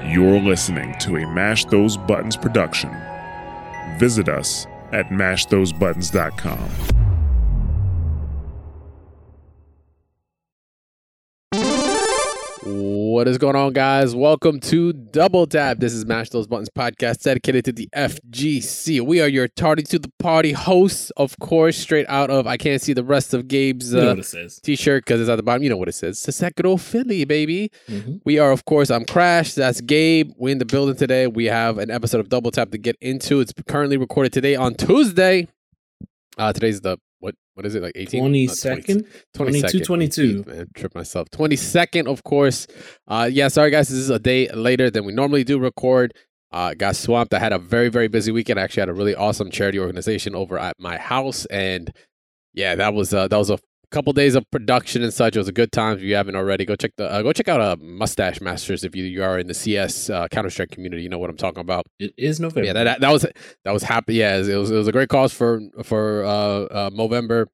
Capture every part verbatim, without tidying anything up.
You're listening to a Mash Those Buttons production. Visit us at mash those buttons dot com. What is going on, guys? Welcome to Double Tap. This is Mash Those Buttons podcast dedicated to the F G C. We are your tardy to the party hosts, of course, straight out of I can't see the rest of Gabe's uh, you know what it says. t-shirt because it's at the bottom. You know what it says. Sesecro Philly, baby. Mm-hmm. We are, of course, I'm Crash. That's Gabe. We're in the building today. We have an episode of Double Tap to get into. It's currently recorded today on Tuesday. Uh, today's the What what is it, like eighteenth? twenty-second? twenty-two twenty-two. Man, trip myself. twenty-second, of course. Uh, yeah, sorry, guys. This is a day later than we normally do record. Uh, got swamped. I had a very, very busy weekend. I actually had a really awesome charity organization over at my house. And yeah, that was uh, that was a couple days of production and such. It was a good time. If you haven't already, go check the uh, go check out uh, Mustache Masters if you, you are in the C S uh, Counter-Strike community. You know what I'm talking about. It is November. Yeah, that, that was that was happy. Yeah, it was it was a great cause for for uh, uh, Movember.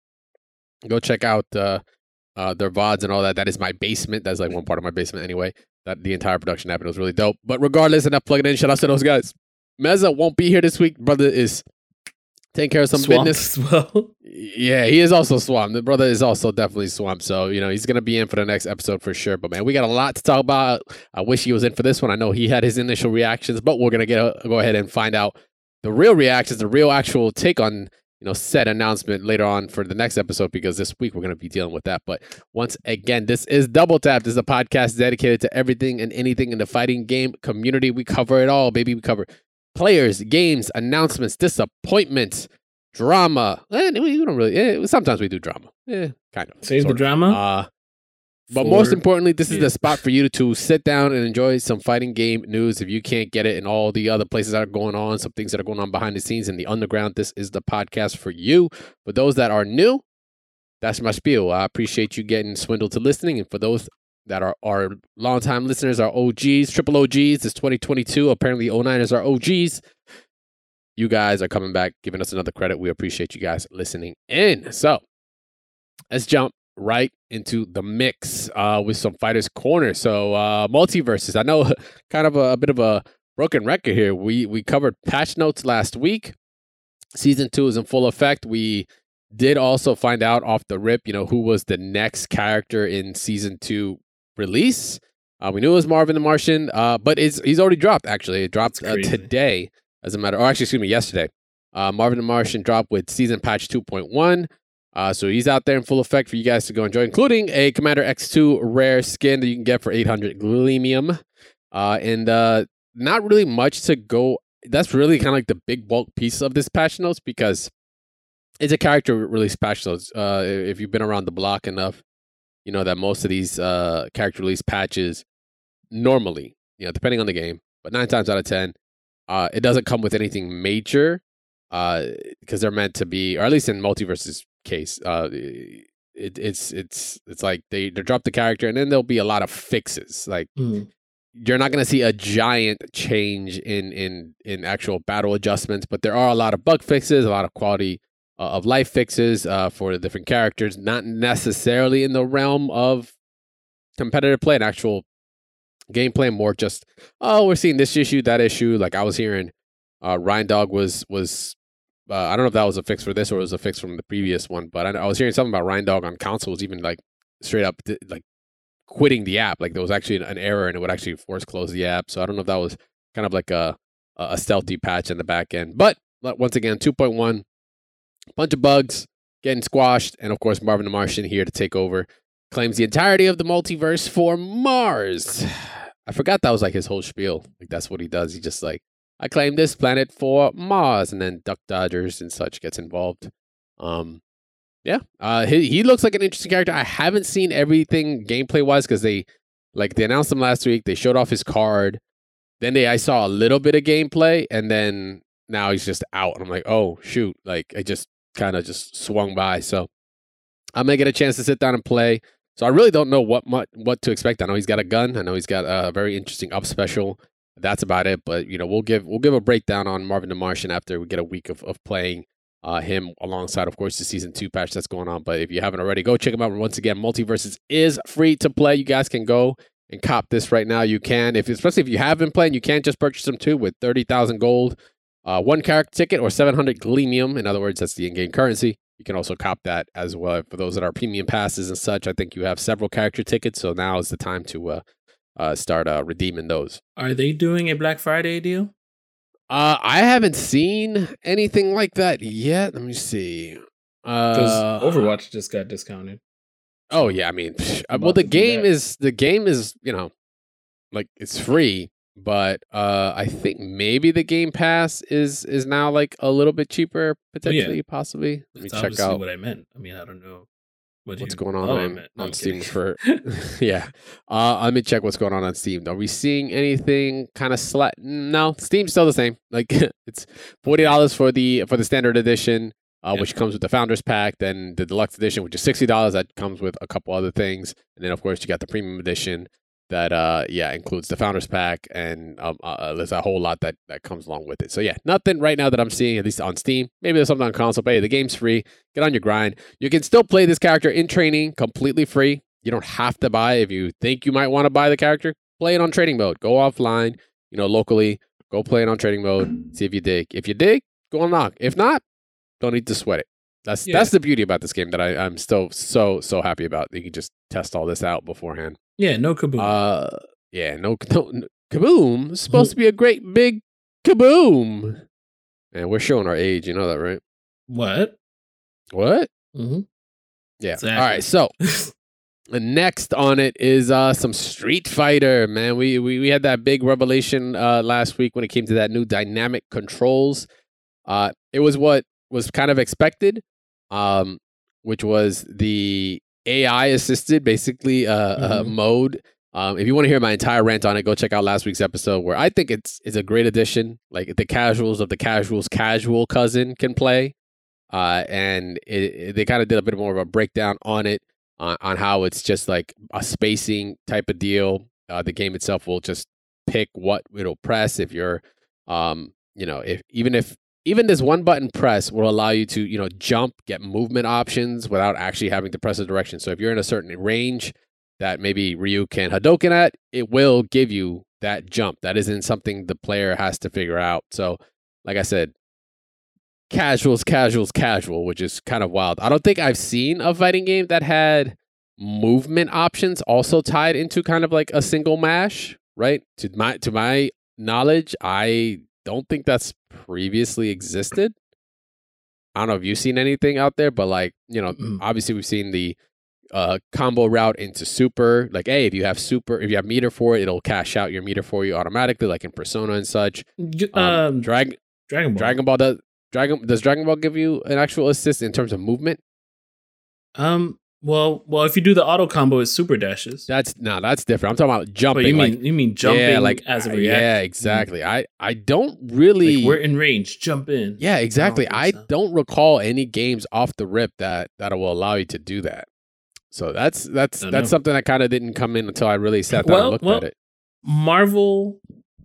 Go check out uh, uh, their V O Ds and all that. That is my basement. That's like one part of my basement anyway. That the entire production happened. It was really dope. But regardless, enough plugging in. Shout out to those guys. Meza won't be here this week. Brother is taking care of some Swamped business. as well. Yeah, he is also swamped. The brother is also definitely swamped. So, you know, he's going to be in for the next episode for sure. But, man, we got a lot to talk about. I wish he was in for this one. I know he had his initial reactions, but we're going to get a, go ahead and find out the real reactions, the real actual take on, you know, said announcement later on for the next episode, because this week we're going to be dealing with that. But once again, this is Double Tap. This is a podcast dedicated to everything and anything in the fighting game community. We cover it all, baby. We cover players, games, announcements, disappointments, drama. Eh, we don't really. Eh, sometimes we do drama. Yeah, kind of. Save the drama. Uh, but for- most importantly, this is yeah. the spot for you to, to sit down and enjoy some fighting game news. If you can't get it in all the other places that are going on, some things that are going on behind the scenes in the underground, this is the podcast for you. For those that are new, that's my spiel. I appreciate you getting swindled to listening. And for those that are our longtime listeners, our O Gs, triple O Gs, it's twenty twenty-two. Apparently, oh nine is our O Gs. You guys are coming back, giving us another credit. We appreciate you guys listening in. So let's jump right into the mix uh, with some Fighters Corner. So uh, multiverses. I know kind of a, a bit of a broken record here. We we covered patch notes last week. Season two is in full effect. We did also find out off the rip, you know, who was the next character in season two release. Uh, we knew it was Marvin the Martian, uh, but it's he's already dropped. Actually, it dropped uh, today. As a matter, or actually, excuse me, yesterday. Uh, Marvin the Martian dropped with season patch two point one. Uh, so he's out there in full effect for you guys to go enjoy, including a Commander X two rare skin that you can get for eight hundred Gleamium. Uh, and uh, not really much to go. That's really kind of like the big bulk piece of this patch notes, because it's a character release patch notes. Uh, if you've been around the block enough, you know that most of these uh, character release patches normally, you know, depending on the game, but nine times out of ten, Uh, it doesn't come with anything major uh, because they're meant to be, or at least in Multiverse's case, uh, it, it's it's it's like they, they drop the character and then there'll be a lot of fixes. Like Mm. you're not going to see a giant change in, in, in actual battle adjustments, but there are a lot of bug fixes, a lot of quality uh, of life fixes uh, for the different characters, not necessarily in the realm of competitive play and actual gameplay, more just, oh, we're seeing this issue, that issue. Like I was hearing uh Ryan Dog was was uh, I don't know if that was a fix for this or it was a fix from the previous one, but I, I was hearing something about Ryan Dog on console was even like straight up th- like quitting the app. Like there was actually an error and it would actually force close the app. So I don't know if that was kind of like a a stealthy patch in the back end. But once again, two point one, bunch of bugs getting squashed, and of course Marvin the Martian here to take over. Claims the entirety of the multiverse for Mars. I forgot that was like his whole spiel. Like that's what he does. He just like, I claim this planet for Mars, and then Duck Dodgers and such gets involved. Um, yeah, uh, he he looks like an interesting character. I haven't seen everything gameplay wise because they like they announced him last week. They showed off his card. Then they I saw a little bit of gameplay, and then now he's just out. And I'm like, oh shoot! Like I just kind of just swung by. So I may get a chance to sit down and play. So I really don't know what what, what to expect. I know he's got a gun. I know he's got a very interesting up special. That's about it. But you know, we'll give we'll give a breakdown on Marvin the Martian after we get a week of, of playing uh, him alongside, of course, the season two patch that's going on. But if you haven't already, go check him out. Once again, Multiverses is free to play. You guys can go and cop this right now, you can. If especially if you have been playing, you can just purchase them too with thirty thousand gold, uh, one character ticket, or seven hundred Gleamium. In other words, that's the in-game currency. You can also cop that as well. For those that are premium passes and such, I think you have several character tickets, so now is the time to uh, uh, start uh, redeeming those. Are they doing a Black Friday deal? Uh, I haven't seen anything like that yet. Let me see. Because Uh, Overwatch just got discounted. oh yeah, I mean, psh, uh, I'm well, about the to do game that. is the game is you know, like it's free, but uh, I think maybe the Game Pass is is now like a little bit cheaper potentially, possibly. Let me That's check obviously out what I meant. I mean, I don't know what what's you- going on oh, I on, meant- no, on I'm Steam kidding. for yeah. Uh, let me check what's going on on Steam. Are we seeing anything kind of slight? No, Steam's still the same. Like it's forty dollars for the for the standard edition, uh, Yeah. which comes with the Founders Pack. Then the deluxe edition, which is sixty dollars, that comes with a couple other things. And then of course you got the premium edition that uh yeah includes the Founders Pack, and um, uh, there's a whole lot that that comes along with it. So yeah, nothing right now that I'm seeing, at least on Steam. Maybe there's something on console. But hey, the game's free. Get on your grind. You can still play this character in training completely free. You don't have to buy. If you think you might want to buy the character, play it on training mode. Go offline, you know, locally. Go play it on training mode. See if you dig. If you dig, go unlock. If not, don't need to sweat it. That's Yeah. that's the beauty about this game that I, I'm still so so happy about. You can just test all this out beforehand. Yeah, no kaboom. Uh, yeah, no, no, no kaboom. It's supposed to be a great big kaboom. And we're showing our age. You know that, right? what? What? Mm-hmm. Yeah. Exactly. All right. So the next on it is uh some Street Fighter, man. We we we had that big revelation uh last week when it came to that new dynamic controls. Uh, it was what was kind of expected, um, which was the A I assisted, basically uh, uh Mhm. mode. Um, if you want to hear my entire rant on it, go check out last week's episode where I think it's it's a great addition. Like the casuals of the casuals casual cousin can play, uh, and it, it- they kind of did a bit more of a breakdown on it, on, on how it's just like a spacing type of deal. Uh, the game itself will just pick what it'll press if you're, um, you know, if even if even this one button press will allow you to, you know, jump, get movement options without actually having to press a direction. So if you're in a certain range that maybe Ryu can Hadouken at, it will give you that jump. That isn't something the player has to figure out. So, like I said, casuals, casuals, casual, which is kind of wild. I don't think I've seen a fighting game that had movement options also tied into kind of like a single mash, right? To my to my knowledge, I don't think that's previously existed. I don't know if you've seen anything out there, but like, you know, Mm-mm. obviously we've seen the uh, combo route into super. Like, hey, if you have super, if you have meter for it, it'll cash out your meter for you automatically, like in Persona and such. G- Um, Um, Drag Dragon Ball. Dragon Ball does Dragon does Dragon Ball give you an actual assist in terms of movement? Um. Well, well, if you do the auto combo, it's super dashes. That's no, that's different. I'm talking about jumping. But you like, mean you mean jumping yeah, like as a uh, reaction? Yeah, exactly. I I don't really. Like we're in range. Jump in. yeah, exactly. think I so. don't recall any games off the rip that that will allow you to do that. So that's that's Don't that's know. something that kind of didn't come in until I really sat down Well, and looked well, at it. Marvel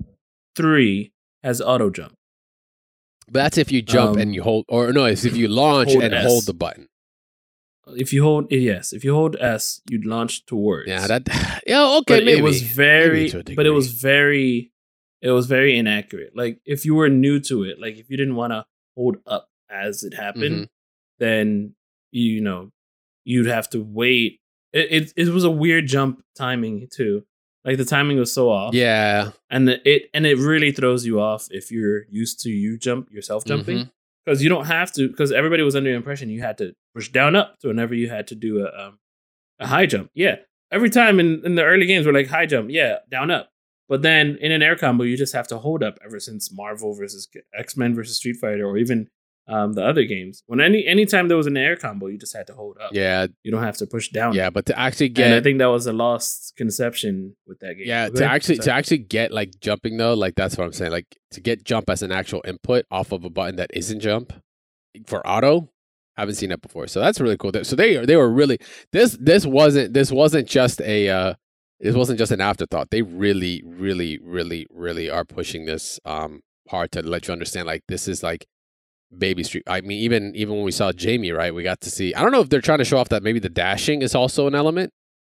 three has auto jump. But that's if you jump um, and you hold, or no, it's if you launch hold and S. hold the button. If you hold yes, if you hold S, you'd launch towards. Yeah, that. Yeah, okay, but maybe it was very, Maybe to a but it degree. was very, it was very inaccurate. Like if you were new to it, like if you didn't want to hold up as it happened, Mhm. then you know you'd have to wait. It, it it was a weird jump timing too. Like the timing was so off. Yeah, and the, it and it really throws you off if you're used to you jump yourself jumping. Mhm. Because you don't have to, because everybody was under the impression you had to push down up to whenever you had to do a um, a high jump. Yeah. Every time in, in the early games, we're like, high jump, yeah, down up. But then in an air combo, you just have to hold up ever since Marvel versus X-Men versus Street Fighter, or even um, the other games. When any anytime there was an air combo, you just had to hold up. yeah, You don't have to push down. yeah. But to actually And I get, think that was a lost conception with that game. yeah, Go to ahead. actually to Sorry. actually get like jumping though, like that's what I'm saying. Like to get jump as an actual input off of a button that isn't jump for auto. Haven't seen it before, so that's really cool. So they they were really this this wasn't this wasn't just a uh, this wasn't just an afterthought. They really really really really are pushing this um hard to let you understand like this is like baby street. I mean even even when we saw Jamie, right, we got to see. I don't know if they're trying to show off that maybe the dashing is also an element.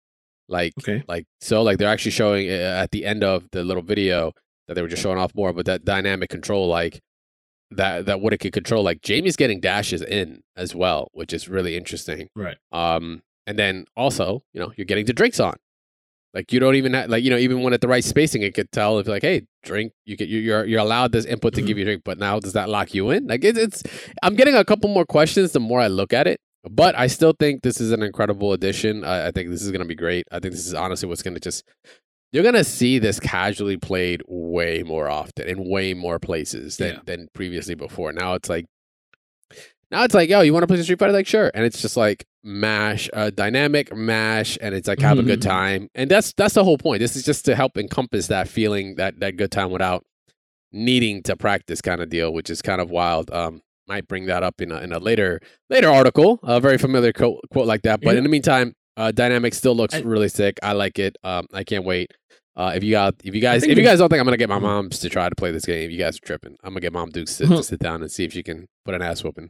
Like, Okay. like so, like they're actually showing uh, at the end of the little video that they were just showing off more, but that dynamic control, like that that what it could control. Like Jamie's getting dashes in as well, which is really interesting. Right. Um, and then also, you know, you're getting the drinks on. Like you don't even have, like, you know, even when at the right spacing, it could tell if like, hey, drink. You get you're you're allowed this input to give you a drink, but now does that lock you in? Like it's it's. I'm getting a couple more questions the more I look at it, but I still think this is an incredible addition. I, I think this is going to be great. I think this is honestly what's going to just. You're going to see this casually played way more often in way more places than, Yeah. than previously before. Now it's like, now it's like, yo, you want to play some Street Fighter? Like, sure. And it's just like mash, uh, dynamic mash, and it's like have a good Mhm. time. And that's that's the whole point. This is just to help encompass that feeling, that that good time without needing to practice kind of deal, which is kind of wild. Um, might bring that up in a, in a later later article, a very familiar quote, quote like that. But Yeah. in the meantime, uh, dynamic still looks I- really sick. I like it. Um, I can't wait. Uh, if you got, if you guys, think if you the- guys don't think I'm gonna get my Mhm. moms to try to play this game, you guys are tripping. I'm gonna get Mom Dukes to, Mhm. to sit down and see if she can put an ass whooping.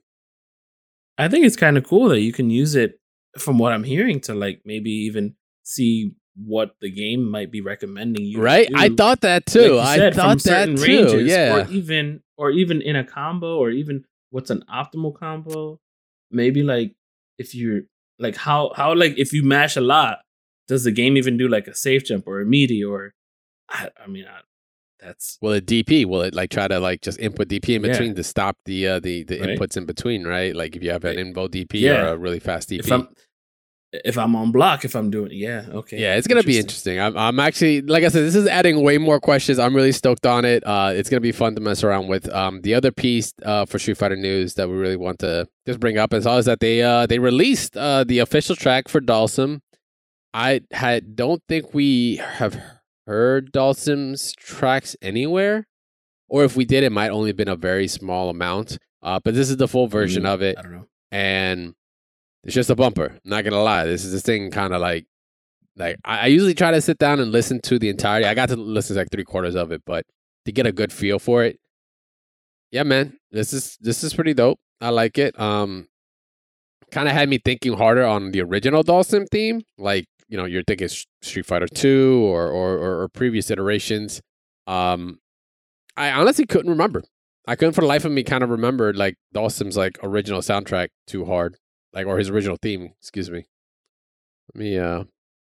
I think it's kind of cool that you can use it, from what I'm hearing, to like maybe even see what the game might be recommending you. to Right? I do. thought that Like too. you I said, from thought that certain too. ranges, Yeah. or even or even in a combo, or even what's an optimal combo. Maybe like if you're like how how like if you mash a lot, does the game even do like a safe jump or a meaty or I, I mean I, that's Will it D P? Will it like try to like just input D P in Yeah. between to stop the uh, the the Right. inputs in between? Right? Like if you have an Right. invo D P Yeah. or a really fast D P. if I'm if I'm on block, if I'm doing yeah okay Yeah, it's gonna be interesting. I'm, I'm actually, like I said, this is adding way more questions. I'm really stoked on it. Uh, it's gonna be fun to mess around with. Um, the other piece uh, for Street Fighter news that we really want to just bring up is, is that they uh they released uh the official track for Dalsum. I had don't think we have heard Dalsum's tracks anywhere, or if we did, it might only been a very small amount. Uh, but this is the full version Mm, of it, I don't know. and it's just a bumper. Not gonna lie, this is this thing kind of like, like I, I usually try to sit down and listen to the entirety. I got to listen to like three quarters of it, but to get a good feel for it, yeah, man, this is this is pretty dope. I like it. Um, kind of had me thinking harder on the original Dalsum theme. Like, you know, you're thinking S- Street Fighter Two or or, or or previous iterations. Um, I honestly couldn't remember. I couldn't for the life of me kind of remember like Dalsum's like original soundtrack too hard. Like, or his original theme, excuse me. Let me, uh,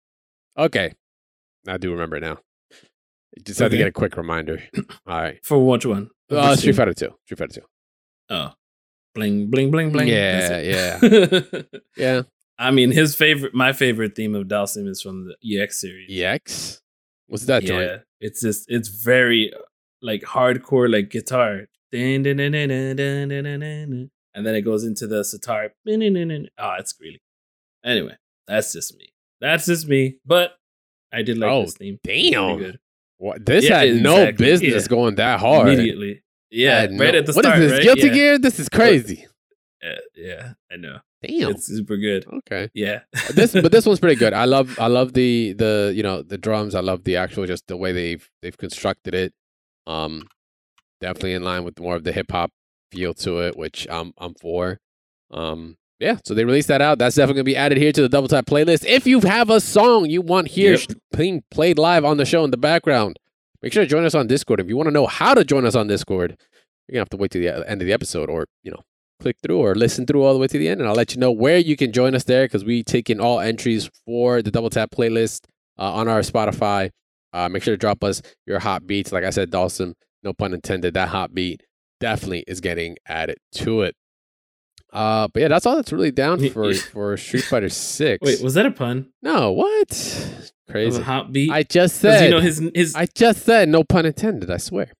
okay. I do remember it now. Just had to Okay. get a quick reminder. All right. For which one? Uh, Which Street team? Fighter two. Street Fighter two. Oh, bling bling bling bling. Yeah, That's it. Yeah. I mean, his favorite, my favorite theme of Dalsum is from the E X series. E X? What's that joint? Yeah, it's just it's very like hardcore, like guitar, Dun, dun, dun, dun, dun, dun, dun, dun, dun. And then it goes into the sitar. Oh, it's really. Anyway, that's just me. That's just me. But I did like Oh, this theme. It's pretty damn. good. What? This Yeah, had no exactly. business Yeah. going that hard. Immediately. Yeah, Had right no- at the what start. is this? right? Guilty yeah. Gear? This is crazy. Yeah, yeah, I know. Damn. It's super good. Okay. Yeah. this but this one's pretty good. I love I love the the you know the drums. I love the actual just the way they've they've constructed it. Um, definitely in line with more of the hip hop feel to it, which I'm I'm for. Um, yeah. So they released that out. That's definitely gonna be added here to the Double Tap playlist. If you have a song you want here Yep. sh- being played live on the show in the background, make sure to join us on Discord. If you want to know how to join us on Discord, you're gonna have to wait to the uh, end of the episode, or you know. click through or listen through all the way to the end, and I'll let you know where you can join us there because we take in all entries for the Double Tap playlist uh, on our Spotify. Uh, make sure to drop us your hot beats. Like I said, Dalsum, no pun intended, that hot beat definitely is getting added to it. Uh, but yeah, that's all that's really down for for Street Fighter Six. Wait, was that a pun? no, what? Of Crazy. a hot beat? I just 'Cause, said. you know his his I just said no pun intended. I swear.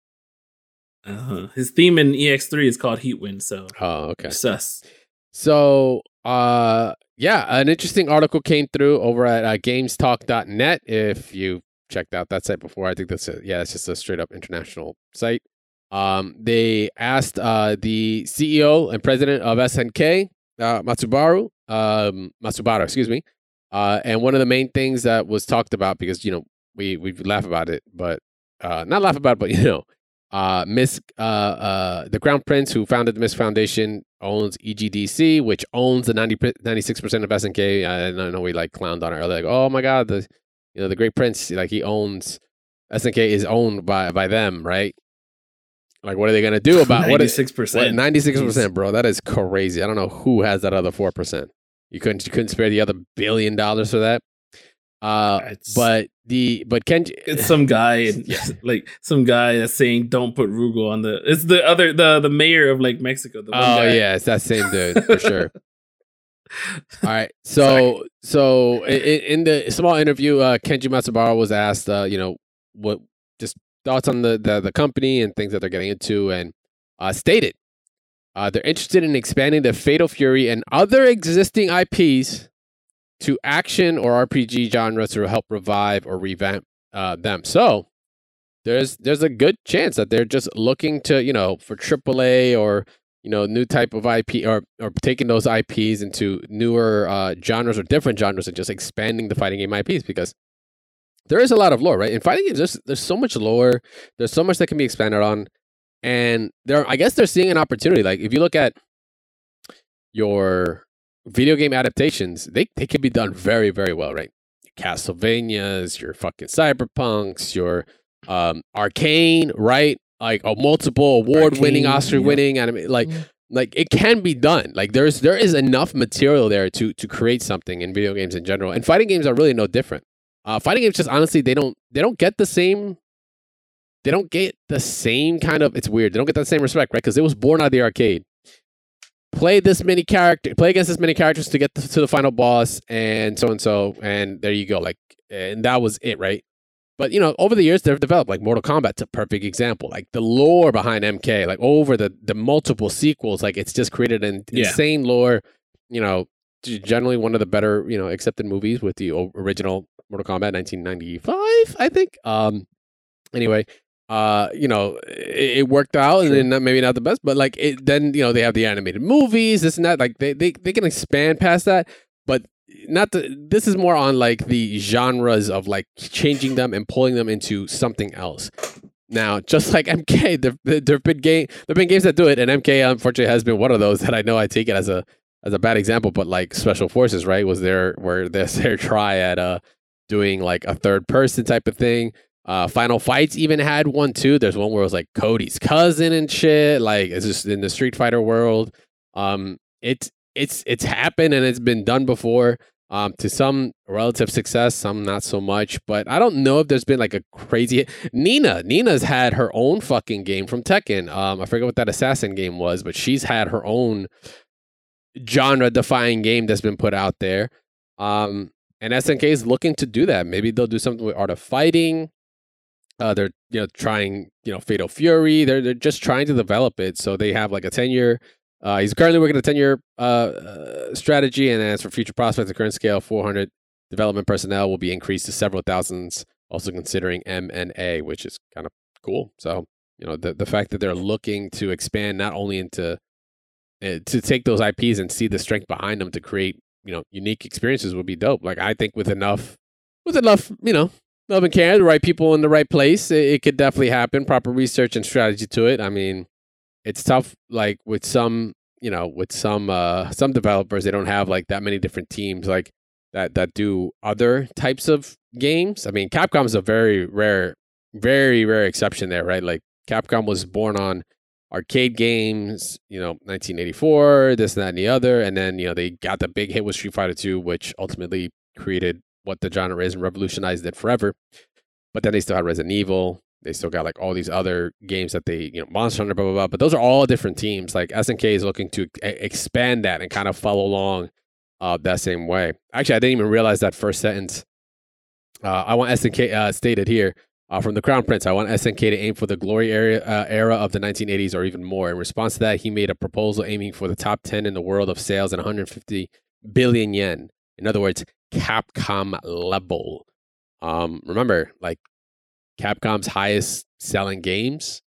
uh, his theme in E X three is called Heatwind. So Oh, okay. sus. So, uh, yeah, an interesting article came through over at uh, gamestalk dot net. If you checked out that site before, I think that's a, yeah, it's just a straight up international site. Um, they asked uh, the C E O and president of S N K, uh, Matsubaru, um, Matsubara, excuse me. Uh, and one of the main things that was talked about, because, you know, we, we laugh about it, but uh, not laugh about it, but, you know, Uh, Miss, uh, uh, the Crown Prince, who founded the Misk Foundation, owns E G D C, which owns the ninety, ninety-six percent of S N K. I know we like clowned on it earlier, like, oh my god, the you know the Great Prince, like he owns S N K is owned by by them, right? Like, what are they gonna do about ninety-six percent? ninety-six percent, bro. That is crazy. I don't know who has that other four percent. You couldn't you couldn't spare the other billion dollars for that. Uh, it's, but the but Kenji, it's some guy, yeah. like some guy that's saying don't put Rugal on the. It's the other the the mayor of like Mexico. The one oh guy. Yeah, it's that same dude for sure. All right, so Sorry. so in, in the small interview, uh, Kenji Matsubara was asked, uh, you know, what just thoughts on the, the the company and things that they're getting into, and uh, stated uh, they're interested in expanding the Fatal Fury and other existing I Ps to action or R P G genres to help revive or revamp uh, them. So there's there's a good chance that they're just looking to, you know, for triple A or, you know, new type of I P, or or taking those I Ps into newer uh, genres or different genres and just expanding the fighting game I Ps, because there is a lot of lore, right? In fighting games, there's there's so much lore, there's so much that can be expanded on, and they're I guess they're seeing an opportunity. Like if you look at your video game adaptations, they, they can be done very, very well, right? Castlevanias, your fucking Cyberpunks, your um, Arcane, right? Like a multiple award-winning, Oscar-winning yeah. anime. Like, yeah. like it can be done. Like there's there is enough material there to to create something in video games in general. And fighting games are really no different. Uh, fighting games just honestly they don't they don't get the same. They don't get the same kind of. It's weird. They don't get that same respect, right? Because it was born out of the arcade. Play this many character, play against this many characters to get to, to the final boss, and so and so, and there you go. Like, and that was it, right? But you know, over the years, they've developed like Mortal Kombat's a perfect example. Like the lore behind M K, like over the the multiple sequels, like it's just created an yeah. insane lore. You know, generally one of the better, you know, accepted movies with the original Mortal Kombat, nineteen ninety-five, I think. Um, anyway. Uh, you know, it, it worked out, sure. and then maybe not the best, but like it, then you know they have the animated movies, this and that. Like they they they can expand past that, but not the. This is more on like the genres of like changing them and pulling them into something else. Now, just like M K, there there've been game there've been games that do it, and M K unfortunately has been one of those that I know I take it as a as a bad example. But like Special Forces, right, was there where there's their try at uh doing like a third person type of thing. Uh, Final Fights even had one too. There's one where it was like Cody's cousin and shit. Like it's just in the Street Fighter world. Um, it's it's it's happened and it's been done before. Um, to some relative success, some not so much. But I don't know if there's been like a crazy hit. Nina. Nina's had her own fucking game from Tekken. Um, I forget what that assassin game was, but she's had her own genre-defying game that's been put out there. Um, and S N K is looking to do that. Maybe they'll do something with Art of Fighting. Uh, they're you know trying you know Fatal Fury. They're they're just trying to develop it. So they have like a ten year. Uh, he's currently working a ten year uh, uh, strategy, and as for future prospects, the current scale four hundred development personnel will be increased to several thousands. Also considering M and A, which is kind of cool. So you know the the fact that they're looking to expand not only into uh, to take those I Ps and see the strength behind them to create you know unique experiences would be dope. Like I think with enough with enough you know. Love and care, the right people in the right place, it, it could definitely happen. Proper research and strategy to it. I mean, it's tough. Like with some, you know, with some uh, some developers, they don't have like that many different teams like that that do other types of games. I mean, Capcom is a very rare, very rare exception there, right? Like Capcom was born on arcade games, you know, nineteen eighty-four, this and that and the other, and then you know they got the big hit with Street Fighter two, which ultimately created what the genre is and revolutionized it forever. But then they still had Resident Evil. They still got like all these other games that they, you know, Monster Hunter, blah, blah, blah. But those are all different teams. Like S N K is looking to e- expand that and kind of follow along uh, that same way. Actually, I didn't even realize that first sentence. Uh, I want S N K uh, stated here uh, from the Crown Prince. I want S N K to aim for the glory era, uh, era of the nineteen eighties or even more. In response to that, he made a proposal aiming for the top ten in the world of sales and one hundred fifty billion yen. In other words, Capcom level. Um, remember, like Capcom's highest selling games,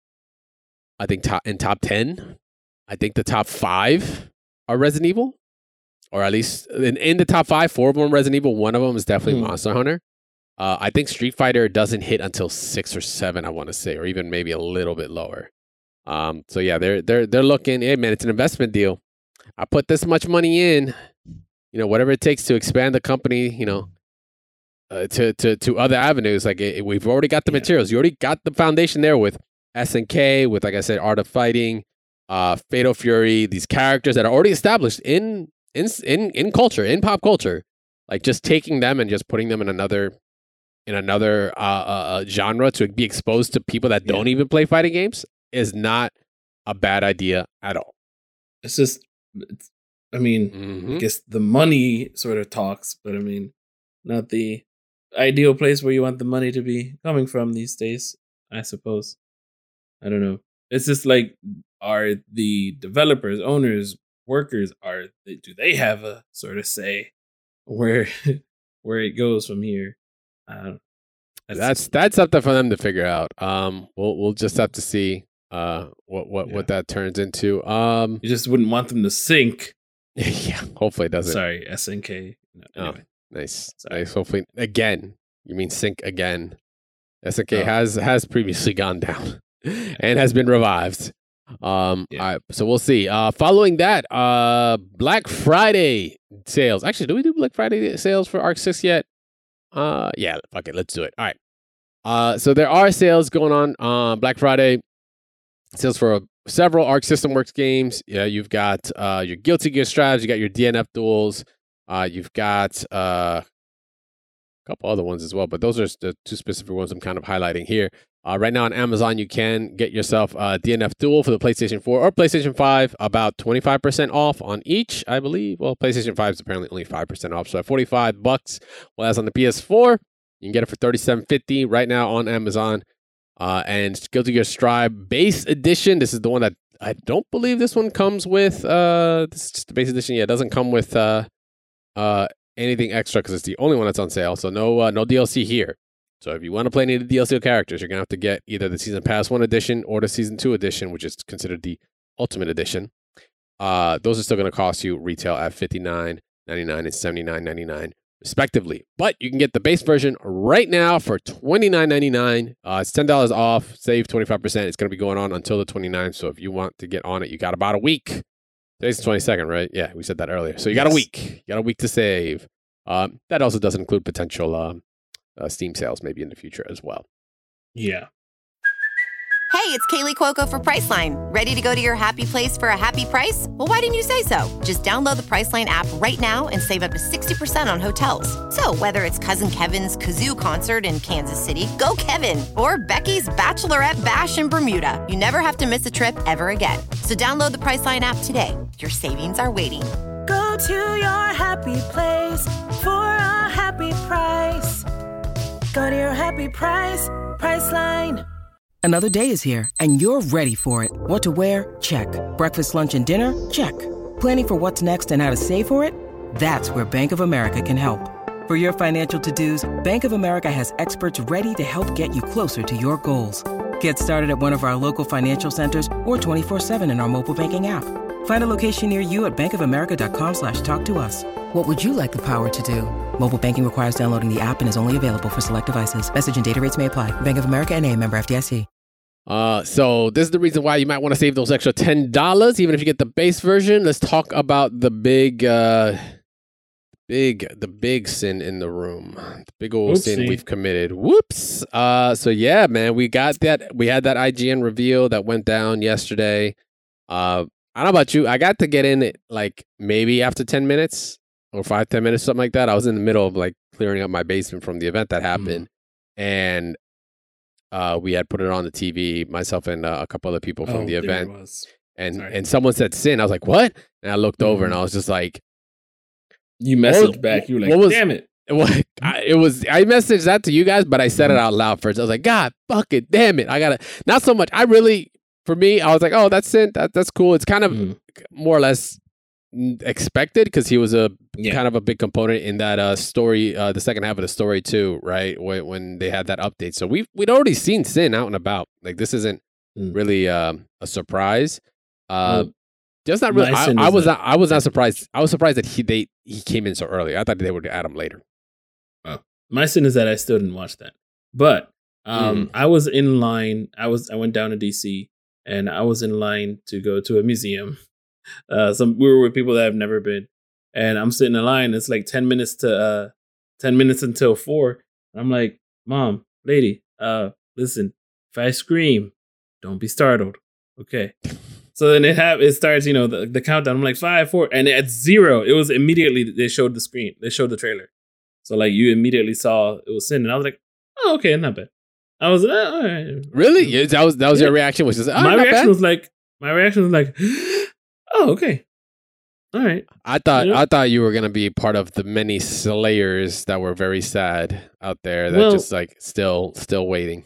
I think top in top ten, I think the top five are Resident Evil, or at least in, in the top five, four of them are Resident Evil. One of them is definitely mm. Monster Hunter. Uh, I think Street Fighter doesn't hit until six or seven, I want to say, or even maybe a little bit lower. Um, so yeah, they're they're they're looking. Hey man, it's an investment deal. I put this much money in, you know, whatever it takes to expand the company, you know, uh, to to to other avenues. Like it, we've already got the Yeah. materials. You already got the foundation there with S N K, with like I said, Art of Fighting, uh, Fatal Fury. These characters that are already established in in in in culture, in pop culture. Like just taking them and just putting them in another in another uh, uh, genre to be exposed to people that don't Yeah. even play fighting games is not a bad idea at all. It's just, it's, I mean, Mhm. I guess the money sort of talks, but I mean, not the ideal place where you want the money to be coming from these days, I suppose. I don't know. It's just like, are the developers, owners, workers, are they, do they have a sort of say where where it goes from here? I don't know. That's that's something for them to figure out. Um, we'll we'll just have to see uh what what Yeah. what that turns into. Um, You just wouldn't want them to sink. yeah, hopefully it doesn't. Sorry, S N K. No, Oh, anyway. nice, Sorry. nice. Hopefully again. You mean sync again? S N K Oh. has has previously gone down and has been revived. Um, Yeah. all right, so we'll see. Uh, following that, uh, Black Friday sales. Actually, do we do Black Friday sales for Arc Six yet? Uh, yeah, fuck it, let's do it. All right. Uh, so there are sales going on on Black Friday. Sales for uh, several Arc System Works games. Yeah, you've got uh your Guilty Gear Strives, you got your D N F duels, uh, you've got uh a couple other ones as well, but those are the two specific ones I'm kind of highlighting here. Uh, right now on Amazon, you can get yourself a D N F Duel for the PlayStation four or PlayStation five, about twenty-five percent off on each, I believe. Well, PlayStation five is apparently only five percent off, so at forty-five bucks. Well, that's on the P S four. You can get it for thirty-seven fifty right now on Amazon. Uh, and Guilty Gear Strive Base Edition. This is the one that I don't believe this one comes with. Uh, this is just the base edition. Yeah, it doesn't come with uh, uh, anything extra because it's the only one that's on sale. So no, uh, no D L C here. So if you want to play any of the D L C characters, you're gonna have to get either the Season Pass One edition or the Season Two edition, which is considered the Ultimate Edition. Uh, those are still gonna cost you retail at fifty-nine ninety-nine and seventy-nine ninety-nine respectively. But you can get the base version right now for twenty-nine ninety-nine. Uh, it's ten dollars off, save twenty-five percent. It's gonna be going on until the twenty-ninth. So if you want to get on it, you got about a week. Today's the twenty-second, right? Yeah, we said that earlier. So you got a Yes. week. You got a week to save. Um, that also does include potential um, uh, Steam sales maybe in the future as well. Yeah. Hey, it's Kaylee Cuoco for Priceline. Ready to go to your happy place for a happy price? Well, why didn't you say so? Just download the Priceline app right now and save up to sixty percent on hotels. So whether it's Cousin Kevin's Kazoo Concert in Kansas City, go Kevin, or Becky's Bachelorette Bash in Bermuda, you never have to miss a trip ever again. So download the Priceline app today. Your savings are waiting. Go to your happy place for a happy price. Go to your happy price, Priceline. Another day is here, and you're ready for it. What to wear? Check. Breakfast, lunch, and dinner? Check. Planning for what's next and how to save for it? That's where Bank of America can help. For your financial to-dos, Bank of America has experts ready to help get you closer to your goals. Get started at one of our local financial centers or twenty-four seven in our mobile banking app. Find a location near you at bankofamerica.com slash talk to us. What would you like the power to do? Mobile banking requires downloading the app and is only available for select devices. Message and data rates may apply. Bank of America N A, member F D I C. Uh, so this is the reason why you might want to save those extra ten dollars, even if you get the base version. Let's talk about the big, uh, big, the big sin in the room, the big old sin Oopsie. we've committed. Whoops. Uh, so yeah, man, we got that. We had that I G N reveal that went down yesterday. Uh, I don't know about you. I got to get in it like maybe after ten minutes or five, ten minutes, something like that. I was in the middle of like clearing up my basement from the event that happened, and uh, we had put it on the T V, myself and uh, a couple other people from Oh, the there it event. was. And Sorry. and someone said sin. I was like, what? And I looked over and Mhm. I was just like, You messaged What- back. You were like, what was- damn it. what? I, it was, I messaged that to you guys, but I said it out loud first. I was like, God, fuck it, damn it. I gotta, not so much. I really, for me, I was like, oh, that's sin. That, that's cool. It's kind of Mhm. more or less mm, expected because he was a Yeah. kind of a big component in that uh, story, uh, the second half of the story too, right? When, when they had that update. So we've, we'd already seen sin out and about. Like this isn't Mm. really um, a surprise. Uh, Well, Just not really. my I, sin I is was that- not. I was not surprised. I was surprised that he they he came in so early. I thought they would add him later. My sin is that I still didn't watch that. But um, mm. I was in line. I was I went down to D C and I was in line to go to a museum. Uh, some we were with people that have never been, and I'm sitting in line. It's like ten minutes to uh, ten minutes until four. I'm like, Mom, lady, uh, listen. If I scream, don't be startled. Okay. So then it have it starts, you know, the, the countdown. I'm like five, four, and at zero, it was immediately they showed the screen. They showed the trailer. So like you immediately saw it was Sin, and I was like, oh, okay, not bad. I was, uh, all right. Really? Yeah, that was that was yeah. your reaction? Was just, oh, my reaction bad. was like, my reaction was like, oh, okay, all right. I thought you know? I thought you were gonna be part of the many slayers that were very sad out there that well, just like still still waiting.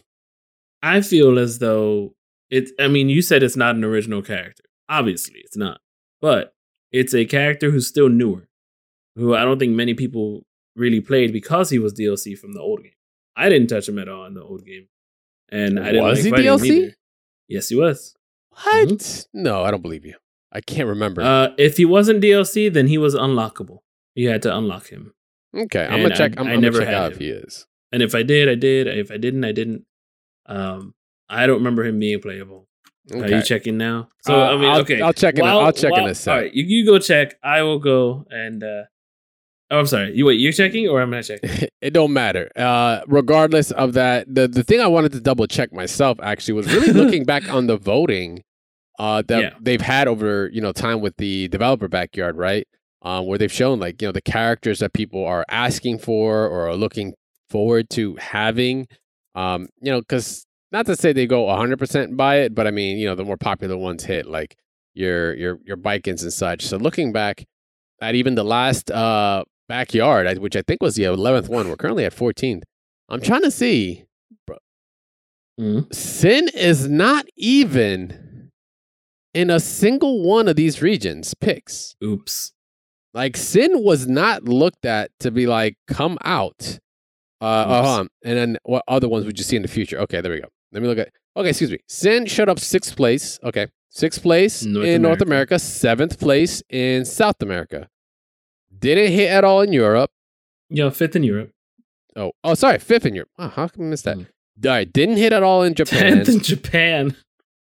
I feel as though it. I mean, you said it's not an original character. Obviously, it's not, but it's a character who's still newer, who I don't think many people really played because he was D L C from the old game. I didn't touch him at all in the old game, and I didn't was like he fighting D L C? him either. Yes, he was. What? Mm-hmm. No, I don't believe you. I can't remember. Uh, if he wasn't D L C, then he was unlockable. You had to unlock him. Okay, I'm and gonna check. I, I'm, I I'm never gonna check out him. if he is. And if I did, I did. If I didn't, I didn't. Um, I don't remember him being playable. Okay. Are you checking now? So uh, I mean, I'll, okay, I'll check in. while, I'll check while, in a sec. All right, you, you go check. I will go and. Uh, oh, I'm sorry. You wait. You're checking, or am I checking? It don't matter. Uh, regardless of that, the the thing I wanted to double check myself actually was really looking back on the voting uh, that Yeah. they've had over you know time with the developer backyard, right? Um, where they've shown like you know the characters that people are asking for or are looking forward to having. Um, you know, because not to say they go one hundred percent by it, but I mean, you know, the more popular ones hit like your your your Bikins and such. So looking back at even the last uh, backyard, which I think was the eleventh one, we're currently at fourteenth. I'm trying to see, bro. Mm-hmm. Sin is not even in a single one of these regions picks. Oops. Like Sin was not looked at to be like come out. Uh, uh-huh. And then what other ones would you see in the future? Okay, there we go. Let me look at. Okay, excuse me. Sin showed up sixth place. Okay, sixth place North in America. North America, seventh place in South America. Didn't hit at all in Europe. Yeah, fifth in Europe. Oh, oh, sorry, fifth in Europe. Oh, how can I miss that? Mm. All right, didn't hit at all in Japan. Tenth in Japan.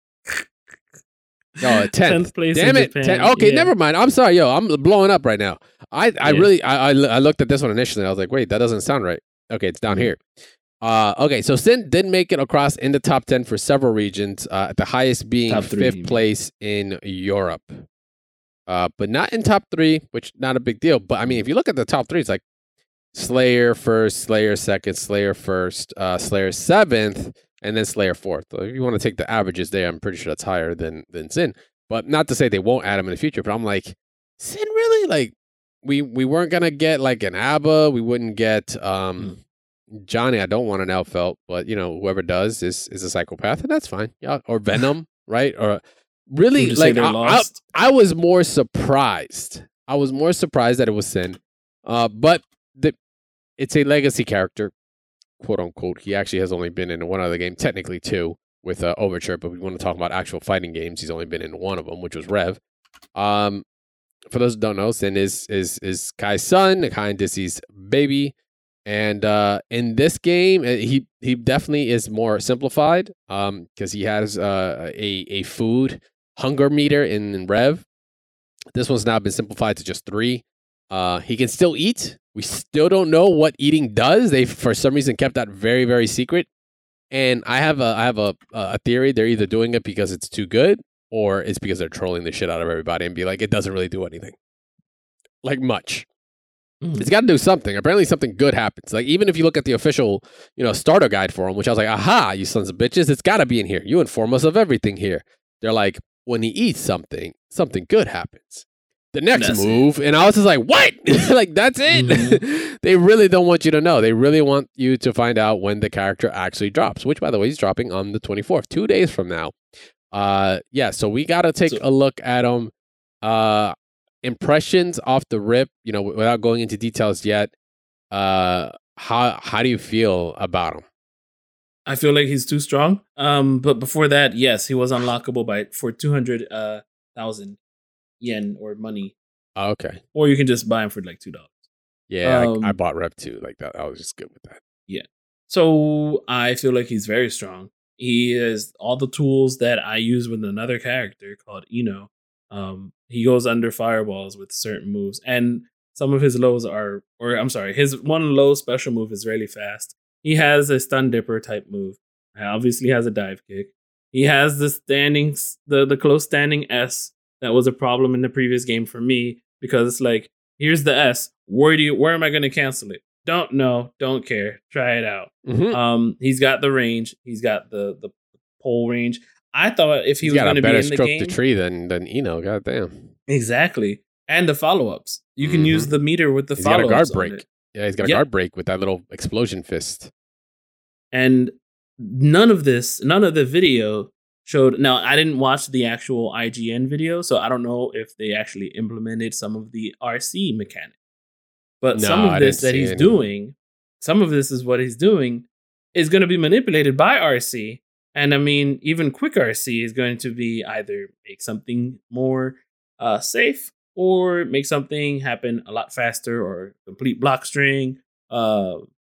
Oh, tenth. Tenth place. Damn in it. Japan. Ten, okay, yeah. never mind. I'm sorry, yo. I'm blowing up right now. I, I Yeah. really, I, I, I looked at this one initially. And I was like, wait, that doesn't sound right. Okay, it's down Mhm. here. Uh, okay, so Sin did make it across in the top ten for several regions. Uh, the highest being Top three, fifth you mean. place in Europe. Uh, but not in top three, which not a big deal. But I mean, if you look at the top three, it's like Slayer first, Slayer second, Slayer first, uh, Slayer seventh, and then Slayer fourth. So if you want to take the averages there, I'm pretty sure that's higher than than Sin. But not to say they won't add him in the future. But I'm like, Sin really? Like, we we weren't gonna get like an ABBA. We wouldn't get um, Johnny. I don't want an Elfelt, but you know whoever does is is a psychopath, and that's fine. Yeah, or Venom, right? Or really, Would you say like they're I, I, lost? I was more surprised. I was more surprised that it was Sin. Uh, but the it's a legacy character, quote unquote. He actually has only been in one other game, technically two, with uh, Overture. But we want to talk about actual fighting games. He's only been in one of them, which was Rev. Um, for those who don't know, Sin is is is Kai's son, Kai and Dissy's baby. And uh, in this game, uh, he he definitely is more simplified um, because he has uh, a a food hunger meter in, in Rev. This one's now been simplified to just three. Uh, he can still eat. We still don't know what eating does. They for some reason kept that very very secret. And I have a I have a a theory. They're either doing it because it's too good, or it's because they're trolling the shit out of everybody and be like, it doesn't really do anything, like much. Mm. It's got to do something. Apparently, something good happens. Like even if you look at the official, you know, starter guide for him, which I was like, aha, you sons of bitches, it's got to be in here. You inform us of everything here. They're like, when he eats something, something good happens. The next That's move, and I was just like, what? Like that's it. Mhm. They really don't want you to know. They really want you to find out when the character actually drops. Which, by the way, he's dropping on the twenty-fourth, two days from now. Uh, yeah. So we got to take So- a look at him. Uh. Impressions off the rip, you know, without going into details yet. Uh, how how do you feel about him? I feel like he's too strong. Um, but before that, yes, he was unlockable by for two hundred uh thousand yen or money, Okay, or you can just buy him for like two dollars. Yeah, Um, I, I bought Rep two like that. I was just good with that. So I feel like he's very strong. He has all the tools that I use with another character called Eno. Um, he goes under fireballs with certain moves, and some of his lows are, or I'm sorry, his one low special move is really fast. He has a stun dipper type move. He obviously has a dive kick. He has the standing, the the close standing S that was a problem in the previous game for me because it's like, here's the S. Where do you? Where am I going to cancel it? Don't know. Don't care. Try it out. Mm-hmm. Um, he's got the range. He's got the the pole range. I thought if he He's was got going a to be better in the stroke game, to tree than than Eno. Goddamn. exactly, and the follow ups. You can Mhm. use the meter with the He's got follow a guard ups. break. Yeah, he's got a Yep. guard break with that little explosion fist. And none of this, none of the video showed. Now, I didn't watch the actual I G N video, so I don't know if they actually implemented some of the R C mechanic. But some No, of I this didn't that see he's any. doing, some of this is what he's doing, is going to be manipulated by R C. And I mean, even quick R C is going to be either make something more uh, safe or make something happen a lot faster or complete block string. Uh,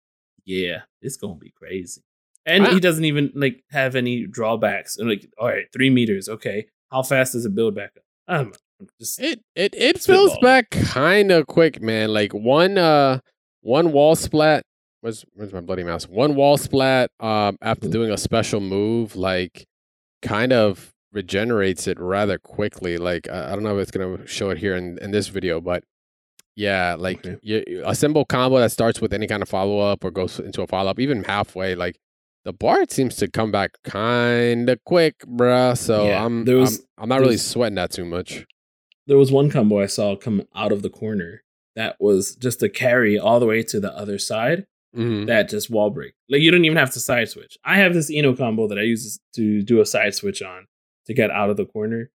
yeah, it's going to be crazy. And I- he doesn't even like have any drawbacks. And like, all right, three meters. Okay. How fast does it build back up? I don't know. I'm just It it it Spitballing. builds back kind of quick, man. Like one uh one wall splat. Where's where's my bloody mouse? One wall splat. Um, after Mhm. doing a special move, like kind of regenerates it rather quickly. Like I, I don't know if it's gonna show it here in in this video, but yeah, like Okay. you, a simple combo that starts with any kind of follow up or goes into a follow up, even halfway, like. The Bard seems to come back kind of quick, bruh. So Yeah, I'm, there was- I'm I'm not really there's- sweating that too much. there was one combo I saw come out of the corner that was just a carry all the way to the other side. Mhm. That just wall break. Like you don't even have to side switch. I have this Eno combo that I use to do a side switch on to get out of the corner,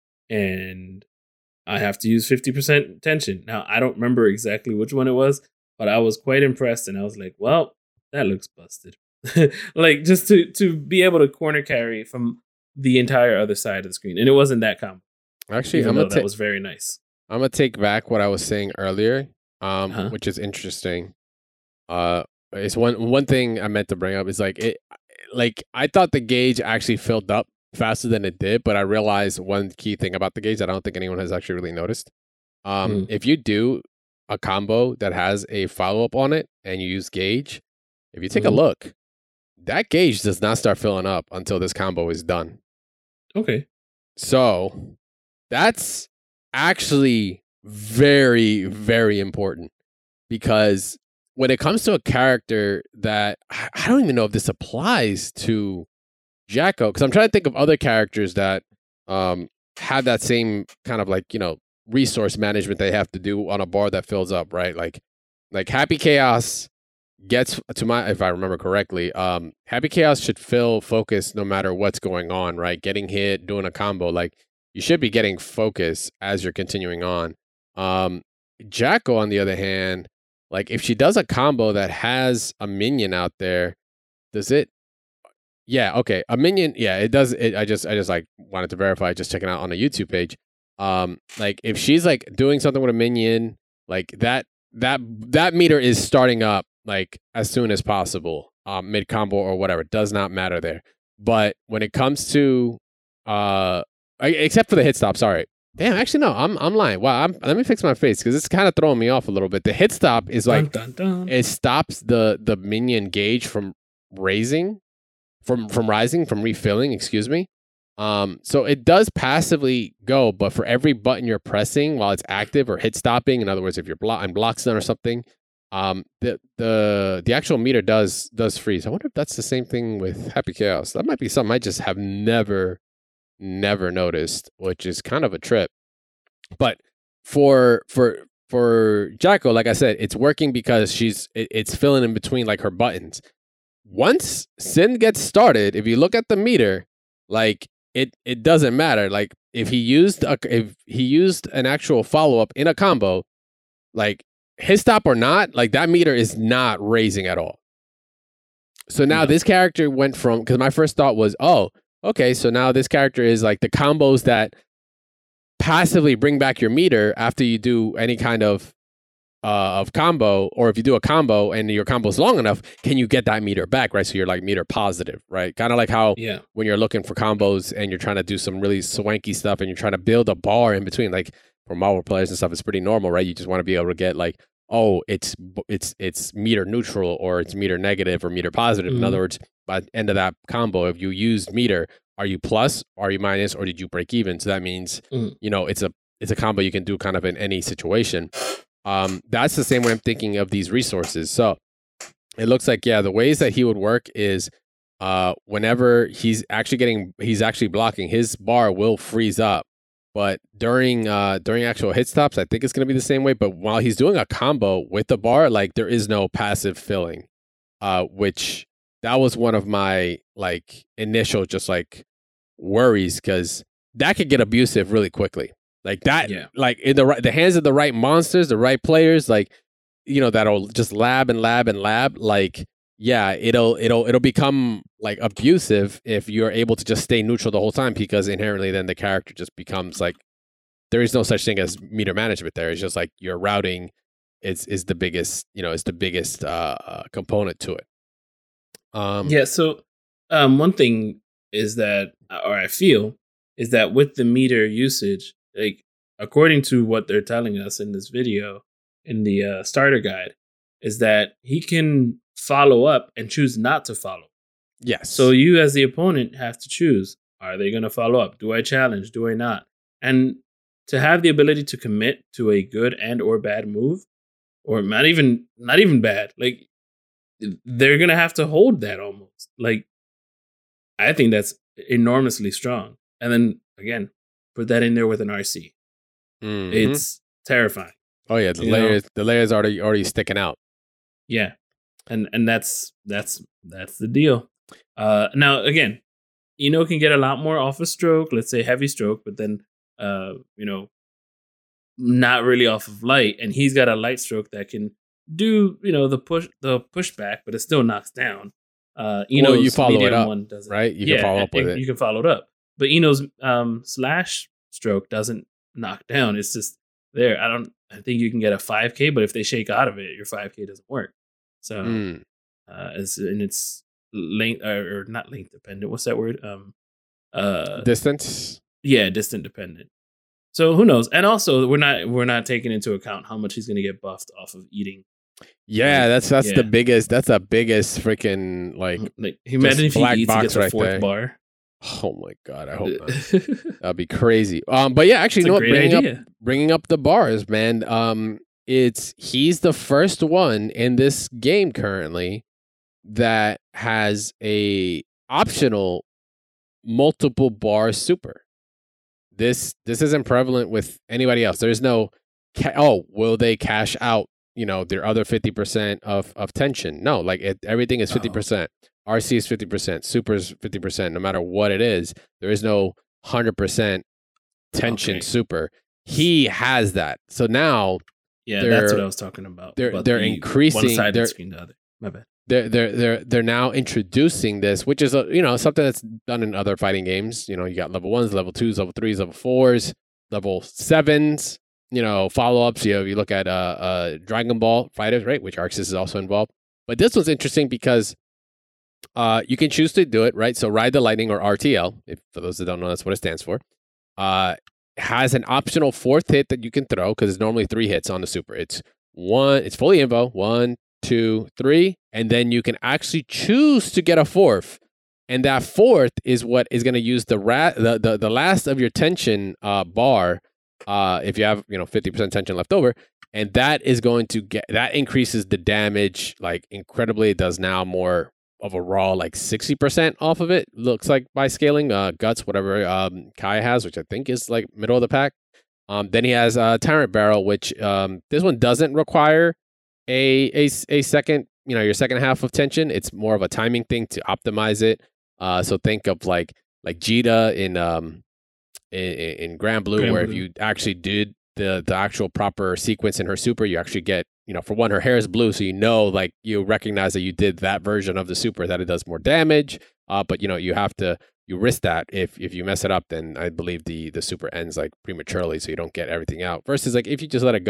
and I have to use fifty percent tension. Now I don't remember exactly which one it was, but I was quite impressed, and I was like, "Well, that looks busted." Like just to to be able to corner carry from the entire other side of the screen, and it wasn't that combo. Actually, Even I'm though gonna that take. was very nice. I'm gonna take back what I was saying earlier, um, Uh-huh. which is interesting. Uh, it's one one thing I meant to bring up is like it, like I thought the gauge actually filled up faster than it did, but I realized one key thing about the gauge that I don't think anyone has actually really noticed. Um, Hmm. if you do a combo that has a follow up on it and you use gauge, if you take Mhm. a look, that gauge does not start filling up until this combo is done. Okay. So that's actually very, very important because when it comes to a character that I I don't even know if this applies to Jacko, because I'm trying to think of other characters that um, have that same kind of like, you know, resource management they have to do on a bar that fills up, right? Like, like Happy Chaos gets to my, if I remember correctly, um, Happy Chaos should fill focus no matter what's going on, right? Getting hit, doing a combo, like you should be getting focus as you're continuing on. Um, Jacko, on the other hand, like if she does a combo that has a minion out there, does it? Yeah, okay, a minion. Yeah, it does. It, I just, I just like wanted to verify, just checking out on the YouTube page. Um, like if she's like doing something with a minion, like that, that, that meter is starting up like as soon as possible, um, mid combo or whatever. It does not matter there. But when it comes to, uh, I, except for the hit stop, sorry. Damn, actually no, I'm I'm lying. Wow, I'm, let me fix my face because it's kind of throwing me off a little bit. The hit stop is like dun, dun, dun. it stops the the minion gauge from raising, from from rising, from refilling. Excuse me. Um, so it does passively go, but for every button you're pressing while it's active or hit stopping, in other words, if you're block and blocks done or something, um, the the the actual meter does does freeze. I wonder if that's the same thing with Happy Chaos. That might be something I just have never. never noticed, which is kind of a trip. But for for for Jacko, like I said, it's working because she's it, it's filling in between like her buttons. Once Sin gets started, if you look at the meter, like it it doesn't matter. Like if he used a, if he used an actual follow up in a combo, like his stop or not, like that meter is not raising at all. So now No. this character went from, because my first thought was, oh, okay, so now this character is like the combos that passively bring back your meter after you do any kind of uh, of combo, or if you do a combo and your combo is long enough, can you get that meter back, right? So you're like meter positive, right? Kind of like how Yeah. when you're looking for combos and you're trying to do some really swanky stuff and you're trying to build a bar in between, like for Marvel players and stuff, it's pretty normal, right? You just want to be able to get like, oh, it's it's it's meter neutral or it's meter negative or meter positive. Mhm. In other words, by the end of that combo, if you used meter, are you plus, are you minus, or did you break even? So that means, Mhm. you know, it's a it's a combo you can do kind of in any situation. Um, that's the same way I'm thinking of these resources. So it looks like, yeah, the ways that he would work is uh, whenever he's actually getting, he's actually blocking, his bar will freeze up. But during uh, during actual hit stops, I think it's going to be the same way. But while he's doing a combo with the bar, like there is no passive filling, uh, which that was one of my like initial just like worries, because that could get abusive really quickly. Like that, Yeah. like in the right, the hands of the right monsters, the right players, like, you know, that'll just lab and lab and lab. Like, yeah, it'll it'll it'll become like abusive if you're able to just stay neutral the whole time, because inherently then the character just becomes like, there is no such thing as meter management there. It's just like your routing is is the biggest, you know, is the biggest uh, uh component to it. Um, Yeah. So, um, one thing is that, or I feel, is that with the meter usage, like according to what they're telling us in this video, in the uh, starter guide, is that he can follow up and choose not to follow. yes. So you, as the opponent, have to choose: are they going to follow up? Do I challenge? Do I not? And to have the ability to commit to a good and or bad move, or not even not even bad, like they're gonna have to hold that almost. Like, I think that's enormously strong. And then again, put that in there with an R C. Mhm. It's terrifying. oh yeah, the you know. layers the layers already already sticking out. Yeah. And and that's that's that's the deal. Uh now again, Eno can get a lot more off a stroke, let's say heavy stroke, but then uh, you know, not really off of light, and he's got a light stroke that can do, you know, the push the pushback, but it still knocks down. Uh Eno's Well, you follow it medium up, one doesn't, right? You can follow up with and it. You can follow it up. But Eno's um slash stroke doesn't knock down. It's just there. I don't I think you can get a five K, but if they shake out of it, your five K doesn't work. So Mm. uh it's and it's length or, or not length dependent. What's that word? Um uh Distance. yeah, distant dependent. So who knows? And also we're not we're not taking into account how much he's gonna get buffed off of eating. Yeah, that's that's Yeah. the biggest. That's the biggest freaking like. Like imagine if he black eats box and gets a right fourth there. bar. Oh my god, I hope not. That'd be crazy. Um, but yeah, actually, It's you a know what? great Bringing up idea. bringing up the bars, man. Um, it's he's the first one in this game currently that has a optional multiple bar super. This this isn't prevalent with anybody else. There's no ca- oh, will they cash out, you know, their other fifty percent of of tension? No, like it, everything is fifty percent. R C is fifty percent, super is fifty percent, no matter what it is. There is no one hundred percent tension Okay. super. He has that. So now Yeah, they're- that's what I was talking about. they're- about they're the increasing one side their- screen to the other. My bad. they're they're they're they're now introducing this, which is a, you know, something that's done in other fighting games. You know, you got level ones, level twos, level threes, level fours, level sevens. You know, follow ups. You know, you look at uh, uh Dragon Ball Fighters, right, which Arxis is also involved. But this one's interesting because uh you can choose to do it, right. So Ride the Lightning, or R T L, if for those that don't know, that's what it stands for. Uh, has an optional fourth hit that you can throw, because it's normally three hits on the super. It's one. It's fully invo. One, two, three, and then you can actually choose to get a fourth, and that fourth is what is going to use the rat the, the the last of your tension uh bar, uh if you have, you know, fifty percent tension left over, and that is going to get that increases the damage like incredibly. It does now more of a raw like sixty percent off of it, looks like, by scaling uh guts, whatever um Kai has, which I think is like middle of the pack. Um then he has uh Tyrant Barrel, which um this one doesn't require A, a a second, you know, your second half of tension. It's more of a timing thing to optimize it. Uh, so think of like like Jita in um in, in Grand Blue, Grand where Blue. if you actually did the the actual proper sequence in her super, you actually get, you know, for one, her hair is blue, so you know, like you recognize that you did that version of the super, that it does more damage. Uh, but you know, you have to you risk that. If if you mess it up, then I believe the the super ends like prematurely, so you don't get everything out. Versus like if you just let it go,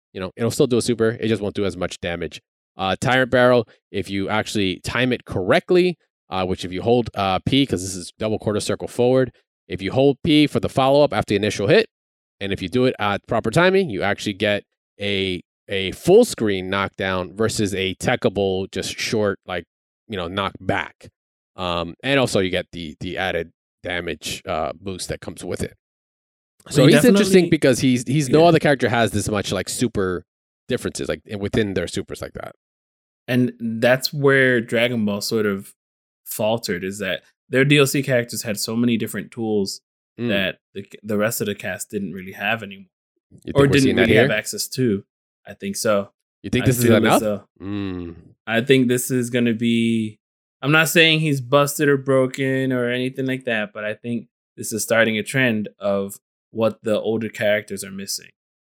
you know, it'll still do a super. It just won't do as much damage. Uh, Tyrant Barrel, if you actually time it correctly, uh, which if you hold uh, P, because this is double quarter circle forward, if you hold P for the follow-up after the initial hit, and if you do it at proper timing, you actually get a a full screen knockdown versus a techable, just short, like, you know, knock back. Um, and also you get the the added damage uh, boost that comes with it. So We he's interesting definitely- because he's he's no Yeah. other character has this much like super differences like within their supers like that. And that's where Dragon Ball sort of faltered, is that their D L C characters had so many different tools Mm. that the the rest of the cast didn't really have anymore, You think or we're didn't seeing that really here? have access to. I think so. You think I this is feel as enough? though- Mm. I think this is going to be. I'm not saying he's busted or broken or anything like that, but I think this is starting a trend of what the older characters are missing.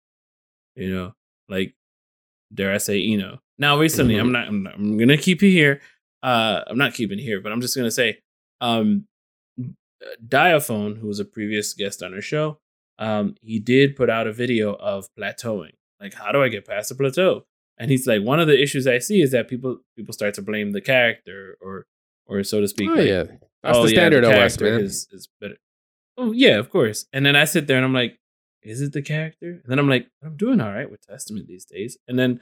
You know, like, dare I say, Eno. Now, recently, Mhm. I'm not. I'm, not, I'm gonna keep you here. Uh, I'm not keeping here, but I'm just gonna say, um, Diaphone, who was a previous guest on our show, um, he did put out a video of plateauing. Like, how do I get past the plateau? And he's like, one of the issues I see is that people people start to blame the character, or or so to speak. Oh like, yeah, that's oh, the yeah, standard O S, character man. Is, is better. Oh yeah, of course. And then I sit there and I'm like, is it the character? And then I'm like, I'm doing all right with Testament these days. And then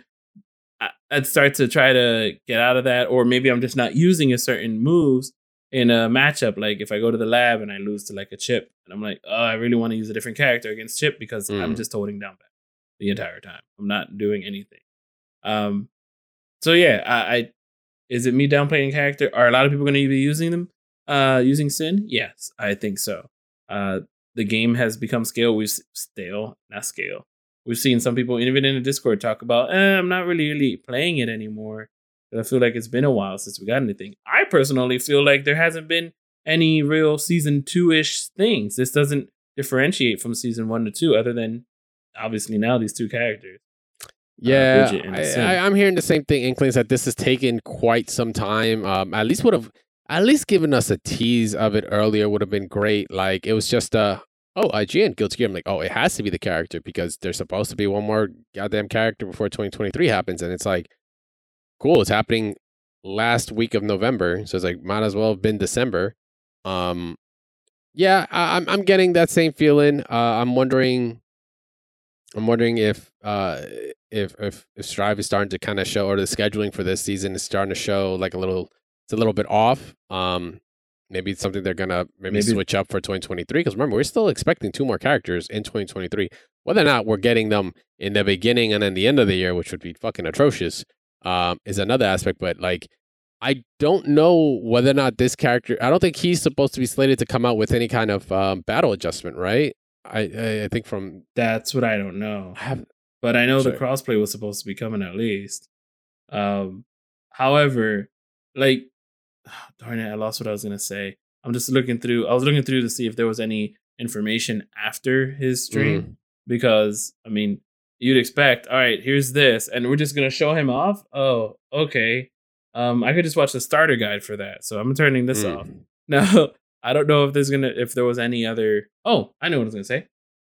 I, I'd start to try to get out of that, or maybe I'm just not using a certain moves in a matchup. Like if I go to the lab and I lose to like a Chip, and I'm like, oh, I really want to use a different character against Chip because I'm Mm. just holding down back the entire time. I'm not doing anything. Um. So yeah, I, I is it me downplaying character? Are a lot of people going to be using them? Uh, using Sin? Yes, I think so. Uh, the game has become scale. We've stale, not scale. We've seen some people, even in the Discord, talk about, eh, I'm not really, really playing it anymore. I feel like it's been a while since we got anything. I personally feel like there hasn't been any real season two-ish things. This doesn't differentiate from season one to two, other than obviously now these two characters. Yeah, Bridget and I, Sin. I, I'm hearing the same thing. Inklings that this has taken quite some time. Um, at least would have, at least given us a tease of it earlier would have been great. Like it was just uh oh, I G N Guilty Gear. I'm like, oh, it has to be the character because there's supposed to be one more goddamn character before twenty twenty-three happens, and it's like, cool, it's happening last week of November, so it's like might as well have been December. Um, yeah, I, I'm I'm getting that same feeling. Uh, I'm wondering. I'm wondering if uh if if if Strive is starting to kind of show, or the scheduling for this season is starting to show like a little, it's a little bit off. Um, maybe it's something they're gonna maybe, Maybe- switch up for twenty twenty-three. Because remember, we're still expecting two more characters in twenty twenty-three. Whether or not we're getting them in the beginning and then the end of the year, which would be fucking atrocious, um, is another aspect. But like, I don't know whether or not this character. I don't think he's supposed to be slated to come out with any kind of um, battle adjustment, right? I I, I think from That's what I don't know. I have But I know Sure. the crossplay was supposed to be coming at least. Um, however, like, darn it, I lost what I was gonna say. I'm just looking through. I was looking through to see if there was any information after his stream, Mm. because I mean, you'd expect, all right, here's this, and we're just gonna show him off. Oh, okay. Um, I could just watch the starter guide for that, so I'm turning this Mm. off. No, I don't know if there's gonna if there was any other. Oh, I know what I was gonna say.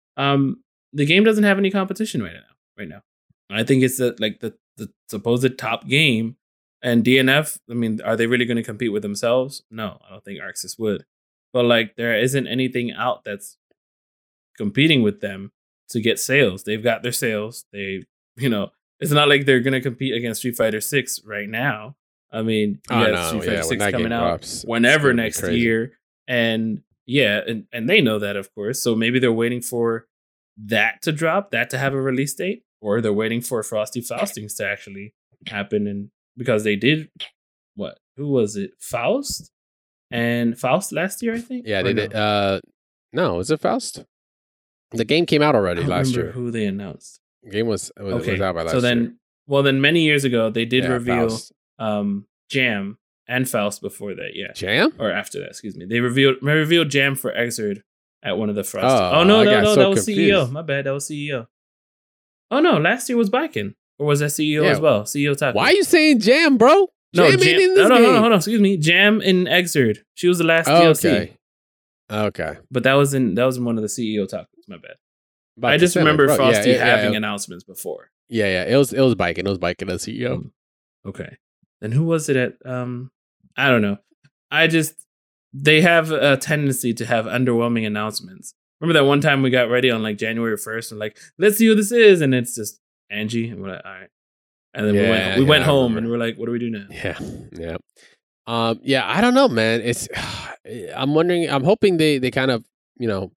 Um, the game doesn't have any competition right now. Right now, I think it's the, like the the supposed top game, and D N F. I mean, are they really going to compete with themselves? No, I don't think Arxis would. But like, there isn't anything out that's competing with them to get sales. They've got their sales. They, you know, it's not like they're going to compete against Street Fighter Six right now. I mean, you Oh, got no, Street yeah, Fighter when Six that coming game out drops, it's whenever gonna be next crazy. year, and yeah, and and they know that, of course. So maybe they're waiting for that to drop, that to have a release date, or they're waiting for Frosty Faustings to actually happen. And because they did, what? Who was it? Faust and Faust last year, I think. Yeah, Or they no? did. Uh, no, was it Faust? The game came out I already don't last remember year. who they announced. The game was was, Okay, was out by last so then, year. well, then many years ago they did Yeah, reveal Faust. um, Jam and Faust before that. Yeah, Jam. or after that, excuse me. They revealed they revealed Jam for Exerd at one of the Frosty. Oh, Oh, no, I no, got no, so that was C E O. confused. My bad, that was C E O. Oh no, last year was Biken, or was that C E O Yeah. as well? C E O Taku. Why are you saying Jam, bro? No, Jam, Jam, ain't in no, this no, game. no, no, hold on, excuse me. Jam in Exerd. She was the last D Oh, L C, okay. Okay. but that was in that was in one of the C E O Takus. My bad. About I to just say, like, remember bro, yeah, Frosty yeah, yeah, having yeah. announcements before. Yeah, yeah. It was it was biking. It was biking as C E O. Um, okay. Then who was it at? Um, I don't know. I just they have a tendency to have underwhelming announcements. Remember that one time we got ready on like January first and like, let's see who this is, and it's just Angie, and we're like, all right. And then Yeah, we went we yeah, went I home remember. and we're like, what do we do now? Yeah, yeah. Um, yeah, I don't know, man. It's I'm wondering. I'm hoping they they kind of you know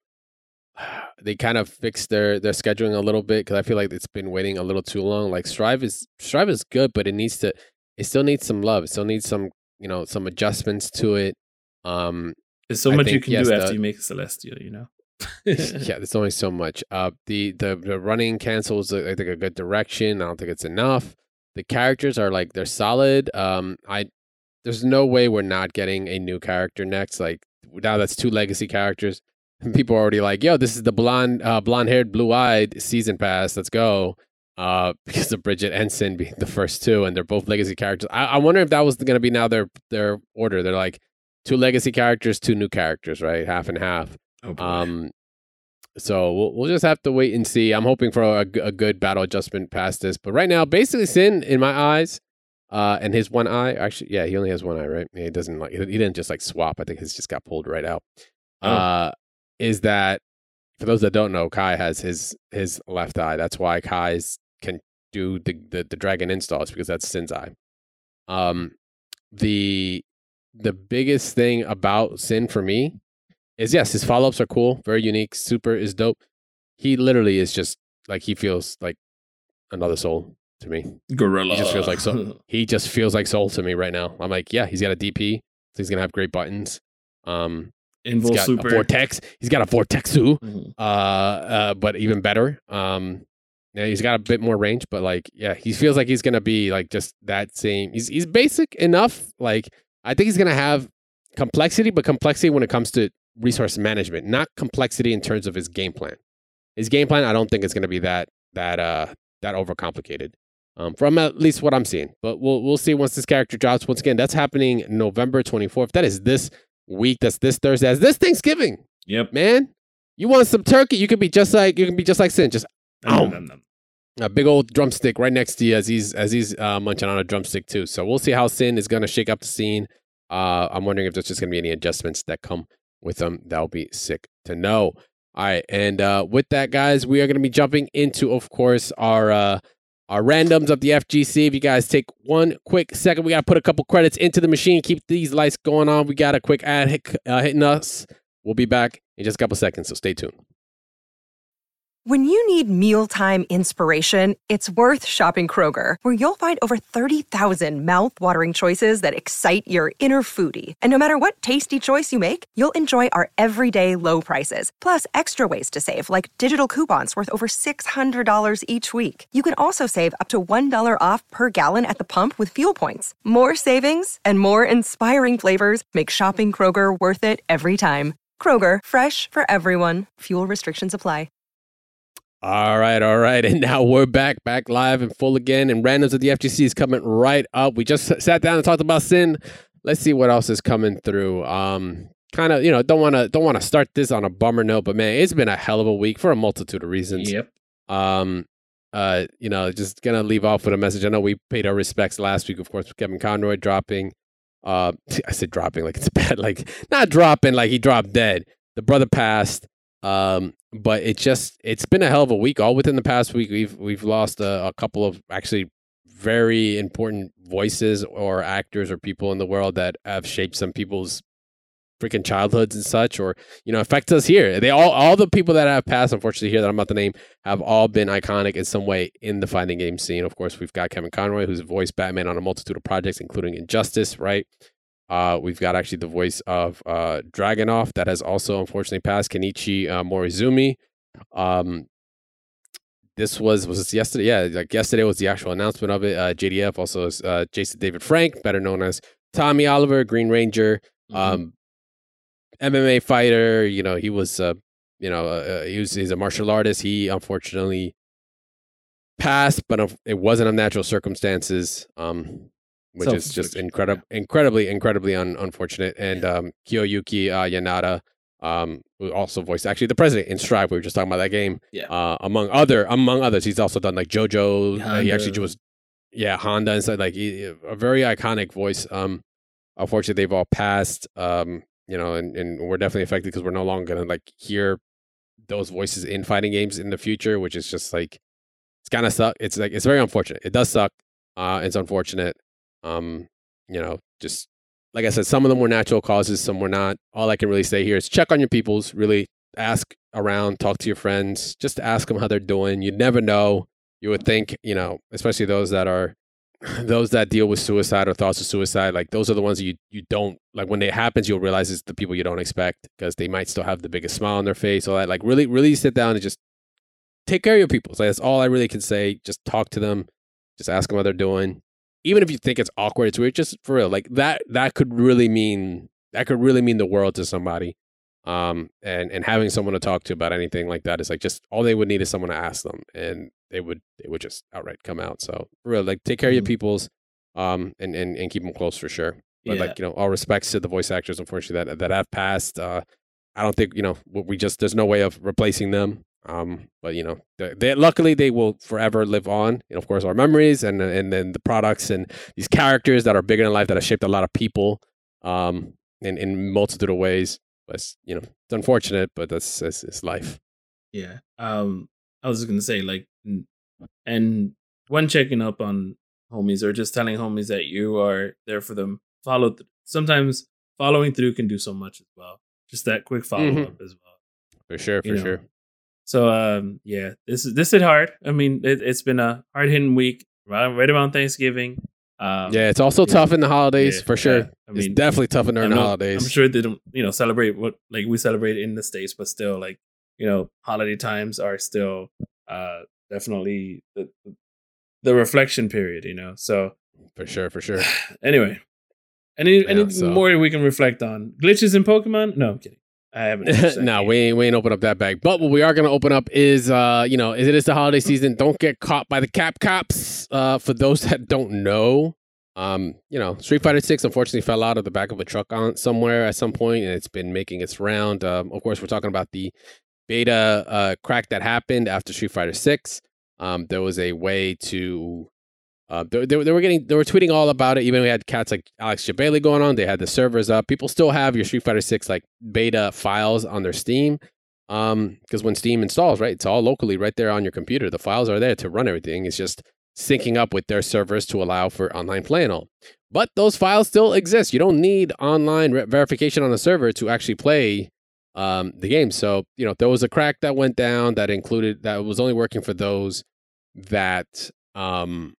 they kind of fix their their scheduling a little bit because I feel like it's been waiting a little too long. Like Strive is Strive is good, but it needs to. It still needs some love. It still needs some you know some adjustments to it. Um, There's so I much you think, can yes, do after the- you make Celestial, you know. yeah, there's only so much. Uh, the the the running cancels, I think, a good direction. I don't think it's enough. The characters are like they're solid. Um, I there's no way we're not getting a new character next. Like now, that's two legacy characters. And people are already like, "Yo, this is the blonde, uh, blonde-haired, blue-eyed season pass. Let's go!" Uh, because of Bridget and Sin being the first two, and they're both legacy characters. I, I wonder if that was going to be now their their order. They're like two legacy characters, two new characters, right? Half and half. Oh boy. Um, so we'll we'll just have to wait and see. I'm hoping for a, a good battle adjustment past this, but right now, basically, Sin in my eyes, uh, and his one eye. Actually, yeah, he only has one eye, right? He doesn't like he didn't just like swap. I think his just got pulled right out. Oh. Uh, is that for those that don't know, Kai has his his left eye. That's why Kai's can do the the, the dragon installs because that's Sin's eye. Um, the the biggest thing about Sin for me is yes, his follow ups are cool, very unique. Super is dope. He literally is just like he feels like another soul to me. Gorilla. He just feels like so. He just feels like Soul to me right now. I'm like, yeah, he's got a D P. So he's gonna have great buttons. Um, he's Invul got Super. a Vortex. He's got a Vortex too. Mhm. Uh, uh, but even better. Um, yeah, he's got a bit more range, but like, yeah, he feels like he's gonna be like just that same. He's he's basic enough. Like, I think he's gonna have complexity, but complexity when it comes to resource management, not complexity in terms of his game plan. His game plan, I don't think it's gonna be that that uh that overcomplicated. Um, from at least what I'm seeing, but we'll we'll see once this character drops. Once again, that's happening November twenty-fourth. That is this week. That's this Thursday. That's this Thanksgiving. Yep. Man, you want some turkey? You can be just like you can be just like Sin. Just Nom, Ow. nom, nom. a big old drumstick right next to you as he's as he's uh, munching on a drumstick too. So we'll see how Sin is gonna shake up the scene. Uh, I'm wondering if there's just gonna be any adjustments that come with them. That'll be sick to know. All right, and uh, with that, guys, we are gonna be jumping into, of course, our uh, our randoms of the F G C. If you guys take one quick second, we gotta put a couple credits into the machine. Keep these lights going on. We got a quick ad hit, uh, hitting us. We'll be back in just a couple seconds, so stay tuned. When you need mealtime inspiration, it's worth shopping Kroger, where you'll find over thirty thousand mouth-watering choices that excite your inner foodie. And no matter what tasty choice you make, you'll enjoy our everyday low prices, plus extra ways to save, like digital coupons worth over six hundred dollars each week. You can also save up to one dollar off per gallon at the pump with fuel points. More savings and more inspiring flavors make shopping Kroger worth it every time. Kroger, fresh for everyone. Fuel restrictions apply. All right, all right. And now we're back, back live and full again. And randoms of the F G C is coming right up. We just sat down and talked about Sin. Let's see what else is coming through. Um, kind of, you know, don't want to don't want to start this on a bummer note, but man, it's been a hell of a week for a multitude of reasons. Yep. Um, uh, you know, just gonna leave off with a message. I know we paid our respects last week, of course, with Kevin Conroy dropping. Uh, I said dropping like it's bad, like not dropping like he dropped dead. The brother passed. Um, but it just it's been a hell of a week. All within the past week, we've we've lost a, a couple of actually very important voices or actors or people in the world that have shaped some people's freaking childhoods and such, or you know, affect us here. They all all the people that have passed, unfortunately, here that I'm about to name, have all been iconic in some way in the fighting game scene. Of course, we've got Kevin Conroy, who's voiced Batman on a multitude of projects, including Injustice, right? Uh, we've got actually the voice of uh, Dragunov that has also unfortunately passed, Kenichi uh, Morizumi. Um, this was was this yesterday? Yeah, like yesterday was the actual announcement of it. Uh, J D F also is uh, Jason David Frank, better known as Tommy Oliver, Green Ranger, Mm-hmm. um, M M A fighter. You know, he was uh, you know uh, he was he's a martial artist. He unfortunately passed, but it wasn't of natural circumstances. Um, which is just incredible, incredibly, incredibly un- unfortunate. And um, Kiyoyuki uh, Yanada, um, who also voiced actually the president in Strive. We were just talking about that game. Yeah. Uh, among other among others, he's also done like JoJo. Uh, he actually Honda. was, yeah, Honda and stuff. Like he, a very iconic voice. Um, unfortunately, they've all passed. Um, you know, and, and we're definitely affected because we're no longer gonna like hear those voices in fighting games in the future, which is just like it's kind of suck. It's like it's very unfortunate. It does suck. Uh, it's unfortunate. Um, you know, just like I said, some of them were natural causes, some were not. All I can really say here is check on your peoples, really ask around, talk to your friends, just ask them how they're doing. You never know. You would think, you know, especially those that are, those that deal with suicide or thoughts of suicide, like those are the ones that you, you don't, like when it happens, you'll realize it's the people you don't expect because they might still have the biggest smile on their face. All that, like really, really sit down and just take care of your peoples. Like, that's all I really can say. Just talk to them, just ask them how they're doing. Even if you think it's awkward, it's weird, just for real, like that, that could really mean, that could really mean the world to somebody. Um, and, and having someone to talk to about anything like that is like, just all they would need is someone to ask them and they would, they would just outright come out. So for real, like take care Mm-hmm. of your peoples, um, and, and, and keep them close for sure. But Yeah. like, you know, all respects to the voice actors, unfortunately, that, that have passed. Uh, I don't think, you know, we just, there's no way of replacing them. Um, but you know, they, they luckily they will forever live on. You know, of course, our memories and and then the products and these characters that are bigger than life that have shaped a lot of people, um, in in multitude of ways. But it's, you know, it's unfortunate, but that's it's, it's life. Yeah. Um, I was just gonna say, like, n- and when checking up on homies or just telling homies that you are there for them, follow. Th- sometimes following through can do so much as well. Just that quick follow Mhm. up as well. For sure, for You know. sure. So um, yeah, this is this hit hard. I mean, it, it's been a hard hitting week, right, right around Thanksgiving. Um, Yeah, it's also yeah. tough in the holidays Yeah, for sure. yeah. I It's mean, definitely tough during I'm the not- holidays. I'm sure they don't, you know, celebrate what like we celebrate in the States, but still, like, you know, holiday times are still uh definitely the the reflection period, you know. So For sure, for sure. anyway, any Yeah, any so- more we can reflect on glitches in Pokemon? No, I'm kidding. I haven't. touched that no, game. we ain't, we ain't open up that bag. But what we are going to open up is, uh, you know, it is the holiday season. Don't get caught by the Cap Cops. Uh, for those that don't know, um, you know, Street Fighter six unfortunately fell out of the back of a truck on somewhere at some point, and it's been making its round. Um, of course, we're talking about the beta uh, crack that happened after Street Fighter six. Um, there was a way to. Uh, they, they, they were getting, they were tweeting all about it. Even we had cats like Alex Jabali going on. They had the servers up. People still have your Street Fighter six like beta files on their Steam. Um, because when Steam installs, right, it's all locally right there on your computer. The files are there to run everything. It's just syncing up with their servers to allow for online play and all. But those files still exist. You don't need online re- verification on the server to actually play um the game. So you know there was a crack that went down that included that was only working for those that um.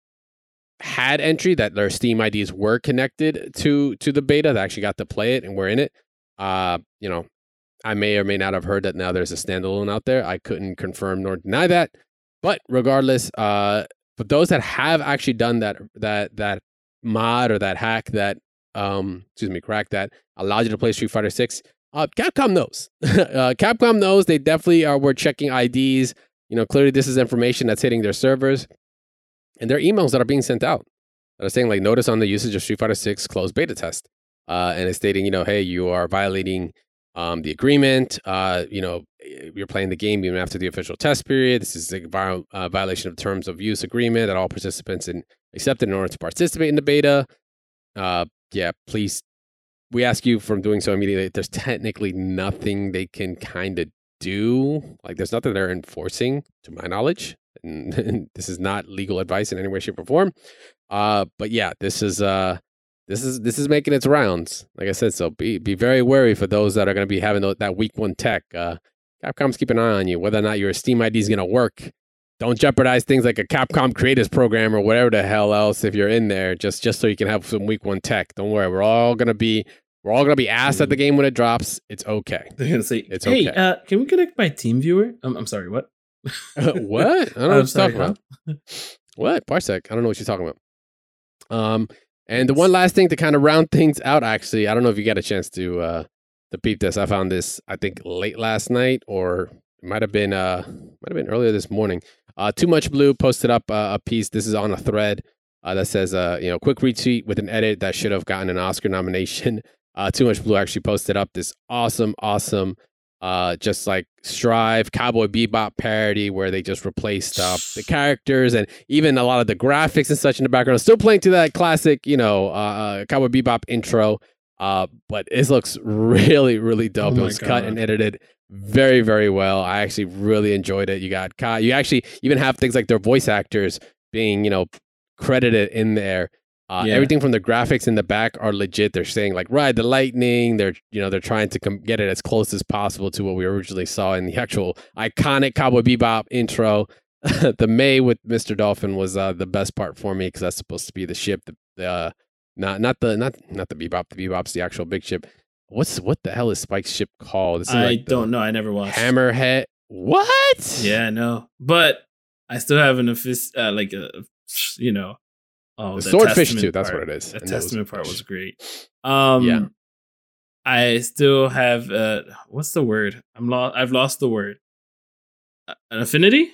had entry that their Steam I Ds were connected to to the beta that actually got to play it and were in it. Uh, you know, I may or may not have heard that now there's a standalone out there. I couldn't confirm nor deny that. But regardless, uh, for those that have actually done that that that mod or that hack that um excuse me crack that allowed you to play Street Fighter six, uh, Capcom knows. uh, Capcom knows. They definitely are. Were checking I Ds. You know, clearly this is information that's hitting their servers. And there are emails that are being sent out that are saying, like, notice on the usage of Street Fighter six closed beta test. Uh, and it's stating, you know, hey, you are violating um, the agreement. Uh, you know, you're playing the game even after the official test period. This is a vi- uh, violation of terms of use agreement that all participants in, accepted in order to participate in the beta. Uh, yeah, please, we ask you from doing so immediately. There's technically nothing they can kind of do. Like, there's nothing they're enforcing, to my knowledge. And, and this is not legal advice in any way, shape, or form. Uh, but yeah, this is uh, this is this is making its rounds. Like I said, so be be very wary for those that are going to be having th- that week one tech. Uh, Capcom's keep an eye on you, whether or not your Steam I D is going to work. Don't jeopardize things like a Capcom Creators Program or whatever the hell else if you're in there, just just so you can have some week one tech. Don't worry, we're all gonna be we're all gonna be asked at the game when it drops. It's okay. They're gonna say, It's "Hey, okay. uh, can we connect by TeamViewer?" I'm, I'm sorry, what? What? I don't know what I'm you're sorry, talking about. What? Parsec? I don't know what you're talking about. Um, and the one last thing to kind of round things out, actually, I don't know if you got a chance to uh to peep this. I found this, I think, late last night, or it might have been uh might have been earlier this morning. Uh, Too Much Blue posted up uh, a piece. This is on a thread uh, that says, uh, you know, quick retweet with an edit that should have gotten an Oscar nomination. uh, Too Much Blue actually posted up this awesome, awesome, uh, just like Strive Cowboy Bebop parody where they just replaced uh, the characters and even a lot of the graphics and such in the background. Still playing to that classic, you know, uh, Cowboy Bebop intro. Uh, but it looks really, really dope. Oh it was God. cut and edited very, very well. I actually really enjoyed it. You got Kai. You actually even have things like their voice actors being, you know, credited in there. Uh, yeah. Everything from the graphics in the back are legit. They're saying like ride the lightning. They're, you know, they're trying to com- get it as close as possible to what we originally saw in the actual iconic Cowboy Bebop intro. The May with Mister Dolphin was uh, the best part for me because that's supposed to be the ship. The, the uh, Not not the not not the Bebop. The Bebop's the actual big ship. What's what the hell is Spike's ship called? Is I like don't know. I never watched. Hammerhead. What? Yeah, I know. But I still have an office uh, like a you know. Oh, the Swordfish too. That's what it is. The Testament part was great. Um, yeah. I still have uh, what's the word? I'm lost. I've lost the word. Uh, an affinity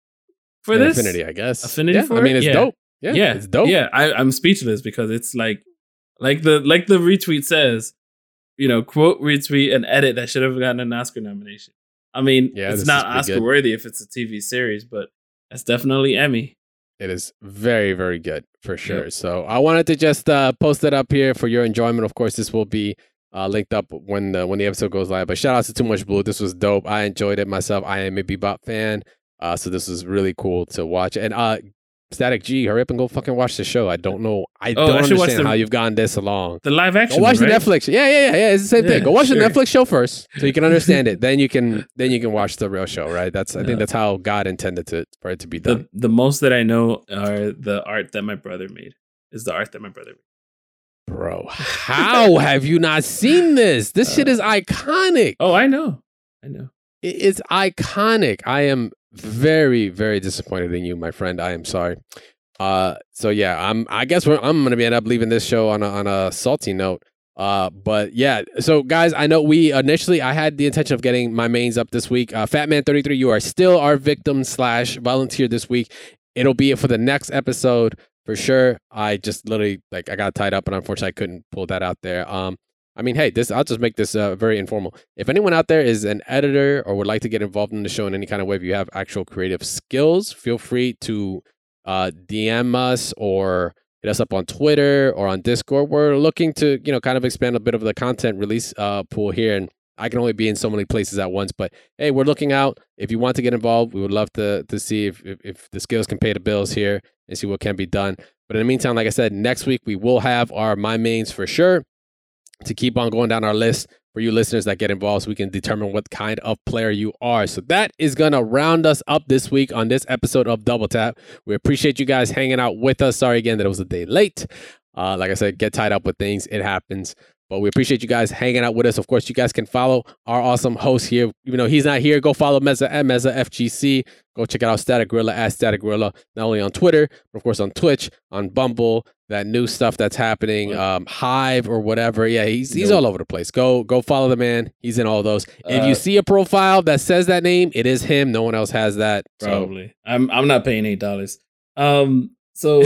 for An this. Affinity, I guess. Affinity yeah, for I mean, it's it? dope. Yeah. Yeah, yeah, it's dope. Yeah, I, I'm speechless because it's like, like the like the retweet says, you know, quote retweet and edit that should have gotten an Oscar nomination. I mean, yeah, it's not Oscar good. worthy if it's a T V series, but that's definitely Emmy. It is very, very good for sure. Yep. So I wanted to just uh, post it up here for your enjoyment. Of course, this will be uh, linked up when the when the episode goes live. But shout out to Too Much Blue. This was dope. I enjoyed it myself. I am a Bebop fan, uh, so this was really cool to watch. And uh, Static G, hurry up and go fucking watch the show. I don't know. I oh, don't I understand the, how you've gone this long. The live action. Go watch right? the Netflix. Yeah, yeah, yeah, yeah. It's the same yeah, thing. Go watch sure. the Netflix show first, so you can understand it. Then you can then you can watch the real show. Right? That's I yeah. think that's how God intended to for it to be done. The, the most that I know are the art that my brother made. Is the art that my brother made. Bro, how have you not seen this? This uh, shit is iconic. Oh, I know. I know. It, it's iconic. I am very, very disappointed in you, my friend. I am sorry. Uh, so yeah, I'm. I guess we're, I'm gonna be end up leaving this show on a, on a salty note. Uh, but yeah. So guys, I know we initially I had the intention of getting my mains up this week. Uh, Fatman thirty-three, you are still our victim slash volunteer this week. It'll be for the next episode for sure. I just literally like I got tied up, and unfortunately I couldn't pull that out there. Um, I mean, hey, this I'll just make this uh, very informal. If anyone out there is an editor or would like to get involved in the show in any kind of way, if you have actual creative skills, feel free to uh, D M us or hit us up on Twitter or on Discord. We're looking to, you know, kind of expand a bit of the content release uh, pool here, and I can only be in so many places at once. But hey, we're looking out. If you want to get involved, we would love to to see if if, if the skills can pay the bills here and see what can be done. But in the meantime, like I said, next week we will have our My Mains for sure to keep on going down our list for you listeners that get involved so we can determine what kind of player you are. So that is going to round us up this week on this episode of Double Tap. We appreciate you guys hanging out with us. Sorry again that it was a day late. Uh, like I said, get tied up with things. It happens. But we appreciate you guys hanging out with us. Of course, you guys can follow our awesome host here. Even though he's not here, go follow Meza at Meza F G C. Go check out Static Gorilla at Static Gorilla, not only on Twitter, but of course on Twitch, on Bumble, that new stuff that's happening, um, Hive or whatever. Yeah, he's he's all over the place. Go go follow the man. He's in all those. Uh, if you see a profile that says that name, it is him. No one else has that. Probably. So. I'm I'm not paying eight dollars. Um. So,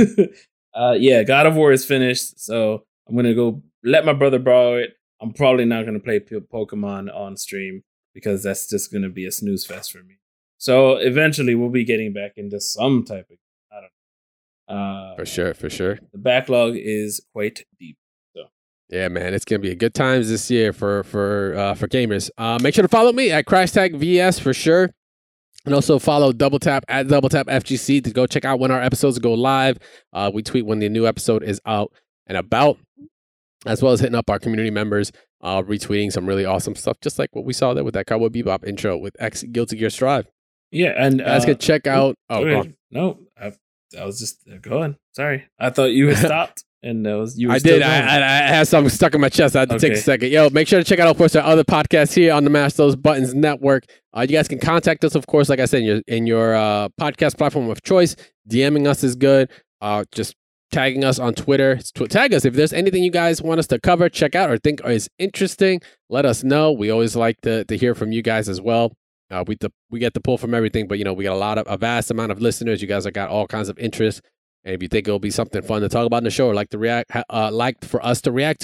uh, yeah, God of War is finished. So I'm gonna go let my brother borrow it. I'm probably not gonna play P- Pokemon on stream because that's just gonna be a snooze fest for me. So eventually we'll be getting back into some type of I don't know. Uh, for sure, for sure. The backlog is quite deep. So yeah, man, it's gonna be a good times this year for for uh, for gamers. Uh, make sure to follow me at Crashtag V S for sure, and also follow Double Tap at Double Tap F G C to go check out when our episodes go live. Uh, we tweet when the new episode is out and about, as well as hitting up our community members, uh, retweeting some really awesome stuff, just like what we saw there with that Cowboy Bebop intro with X Guilty Gear Strive. Yeah, and uh, guys can check out. Oh, go on. no, I, I was just uh, going. Sorry, I thought you had stopped, and that was you. Were I still did. I, I, I had something stuck in my chest. I had to okay. take a second. Yo, make sure to check out, of course, our other podcasts here on the Mash Those Buttons Network. Uh, you guys can contact us, of course, like I said, in your in your uh, podcast platform of choice. DMing us is good. Uh, just tagging us on Twitter. Tag us if there's anything you guys want us to cover, check out, or think is interesting. Let us know. We always like to to hear from you guys as well. Uh, we the, we get the pull from everything, but you know we got a lot of a vast amount of listeners. You guys have got all kinds of interest, and if you think it'll be something fun to talk about in the show or like to react, uh, like for us to react to,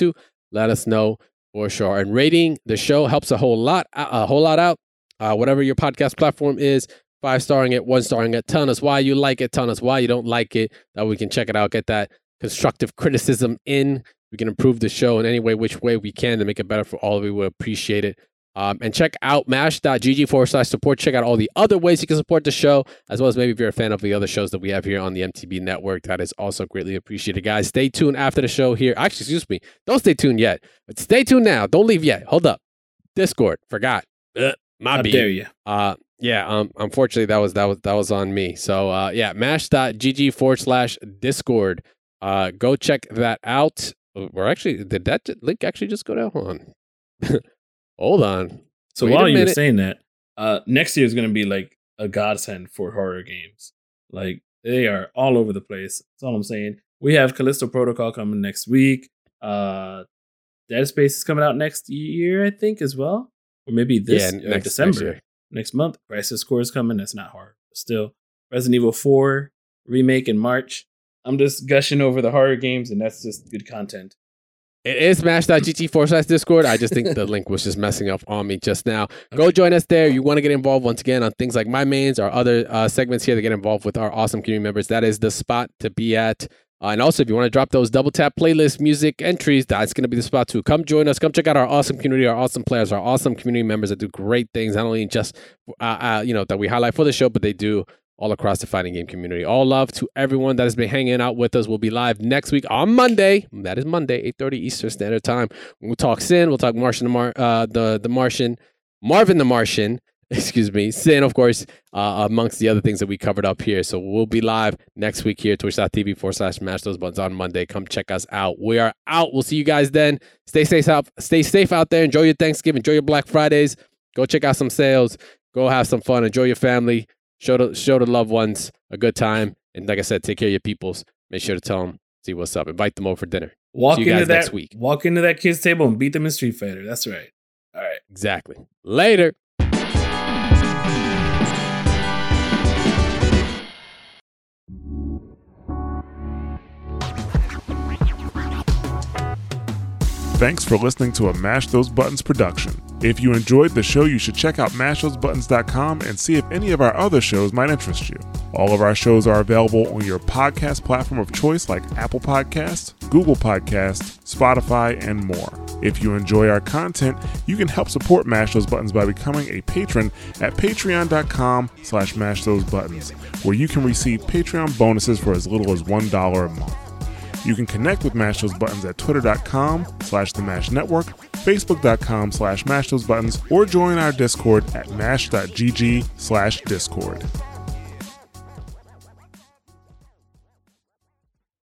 let us know for sure. And rating the show helps a whole lot, a whole lot out. Uh, whatever your podcast platform is, five starring it, one starring it. Tell us why you like it. Tell us why you don't like it. That we can check it out. Get that constructive criticism in. We can improve the show in any way, which way we can to make it better for all of you. We appreciate it. Um, and check out mash.gg forward slash support. Check out all the other ways you can support the show, as well as maybe if you're a fan of the other shows that we have here on the M T B network. That is also greatly appreciated, guys. Stay tuned after the show here. Actually, excuse me. Don't stay tuned yet, but stay tuned now. Don't leave yet. Hold up. Discord. Forgot. Ugh, my How beat. dare you? Uh, yeah, um, unfortunately, that was that was that was on me. So, uh, yeah, mash.gg forward slash Discord. Uh, go check that out. Or actually, did that link actually just go down? Hold on. Hold on. So Wait while a you were minute. saying that, uh, next year is going to be like a godsend for horror games. Like they are all over the place. That's all I'm saying. We have Callisto Protocol coming next week. Uh, Dead Space is coming out next year, I think, as well, or maybe this Yeah, uh, next- December next year. next month. Crisis Core is coming. That's not horror, but still. Resident Evil four remake in March. I'm just gushing over the horror games, and that's just good content. It is mash.gg forward slash Discord. I just think the link was just messing up on me just now. Go join us there. You want to get involved once again on things like My Mains or other uh, segments here to get involved with our awesome community members. That is the spot to be at. Uh, and also, if you want to drop those double tap playlist music entries, that's going to be the spot too. Come join us. Come check out our awesome community, our awesome players, our awesome community members that do great things. Not only just, uh, uh, you know, that we highlight for the show, but they do all across the fighting game community. All love to everyone that has been hanging out with us. We'll be live next week on Monday. That is Monday, eight thirty Eastern Standard Time. We'll talk Sin. We'll talk Martian, the, Mar- uh, the, the Martian, Marvin the Martian, excuse me, Sin, of course, uh, amongst the other things that we covered up here. So we'll be live next week here, twitch.tv forward slash mash those buttons on Monday. Come check us out. We are out. We'll see you guys then. Stay safe out, stay safe out there. Enjoy your Thanksgiving. Enjoy your Black Fridays. Go check out some sales. Go have some fun. Enjoy your family. Show the, show the loved ones a good time. And like I said, take care of your peoples. Make sure to tell them, see what's up. Invite them over for dinner. Walk See you into guys that next week. Walk into that kid's table and beat them in Street Fighter. That's right. All right. Exactly. Later. Thanks for listening to a Mash Those Buttons production. If you enjoyed the show, you should check out mash those buttons dot com and see if any of our other shows might interest you. All of our shows are available on your podcast platform of choice like Apple Podcasts, Google Podcasts, Spotify, and more. If you enjoy our content, you can help support Mash Those Buttons by becoming a patron at patreon.com slash mash those buttons, where you can receive Patreon bonuses for as little as one dollar a month. You can connect with Mash Those Buttons at twitter.com slash the Mash Network, facebook.com slash mash those buttons, or join our Discord at mash.gg slash Discord.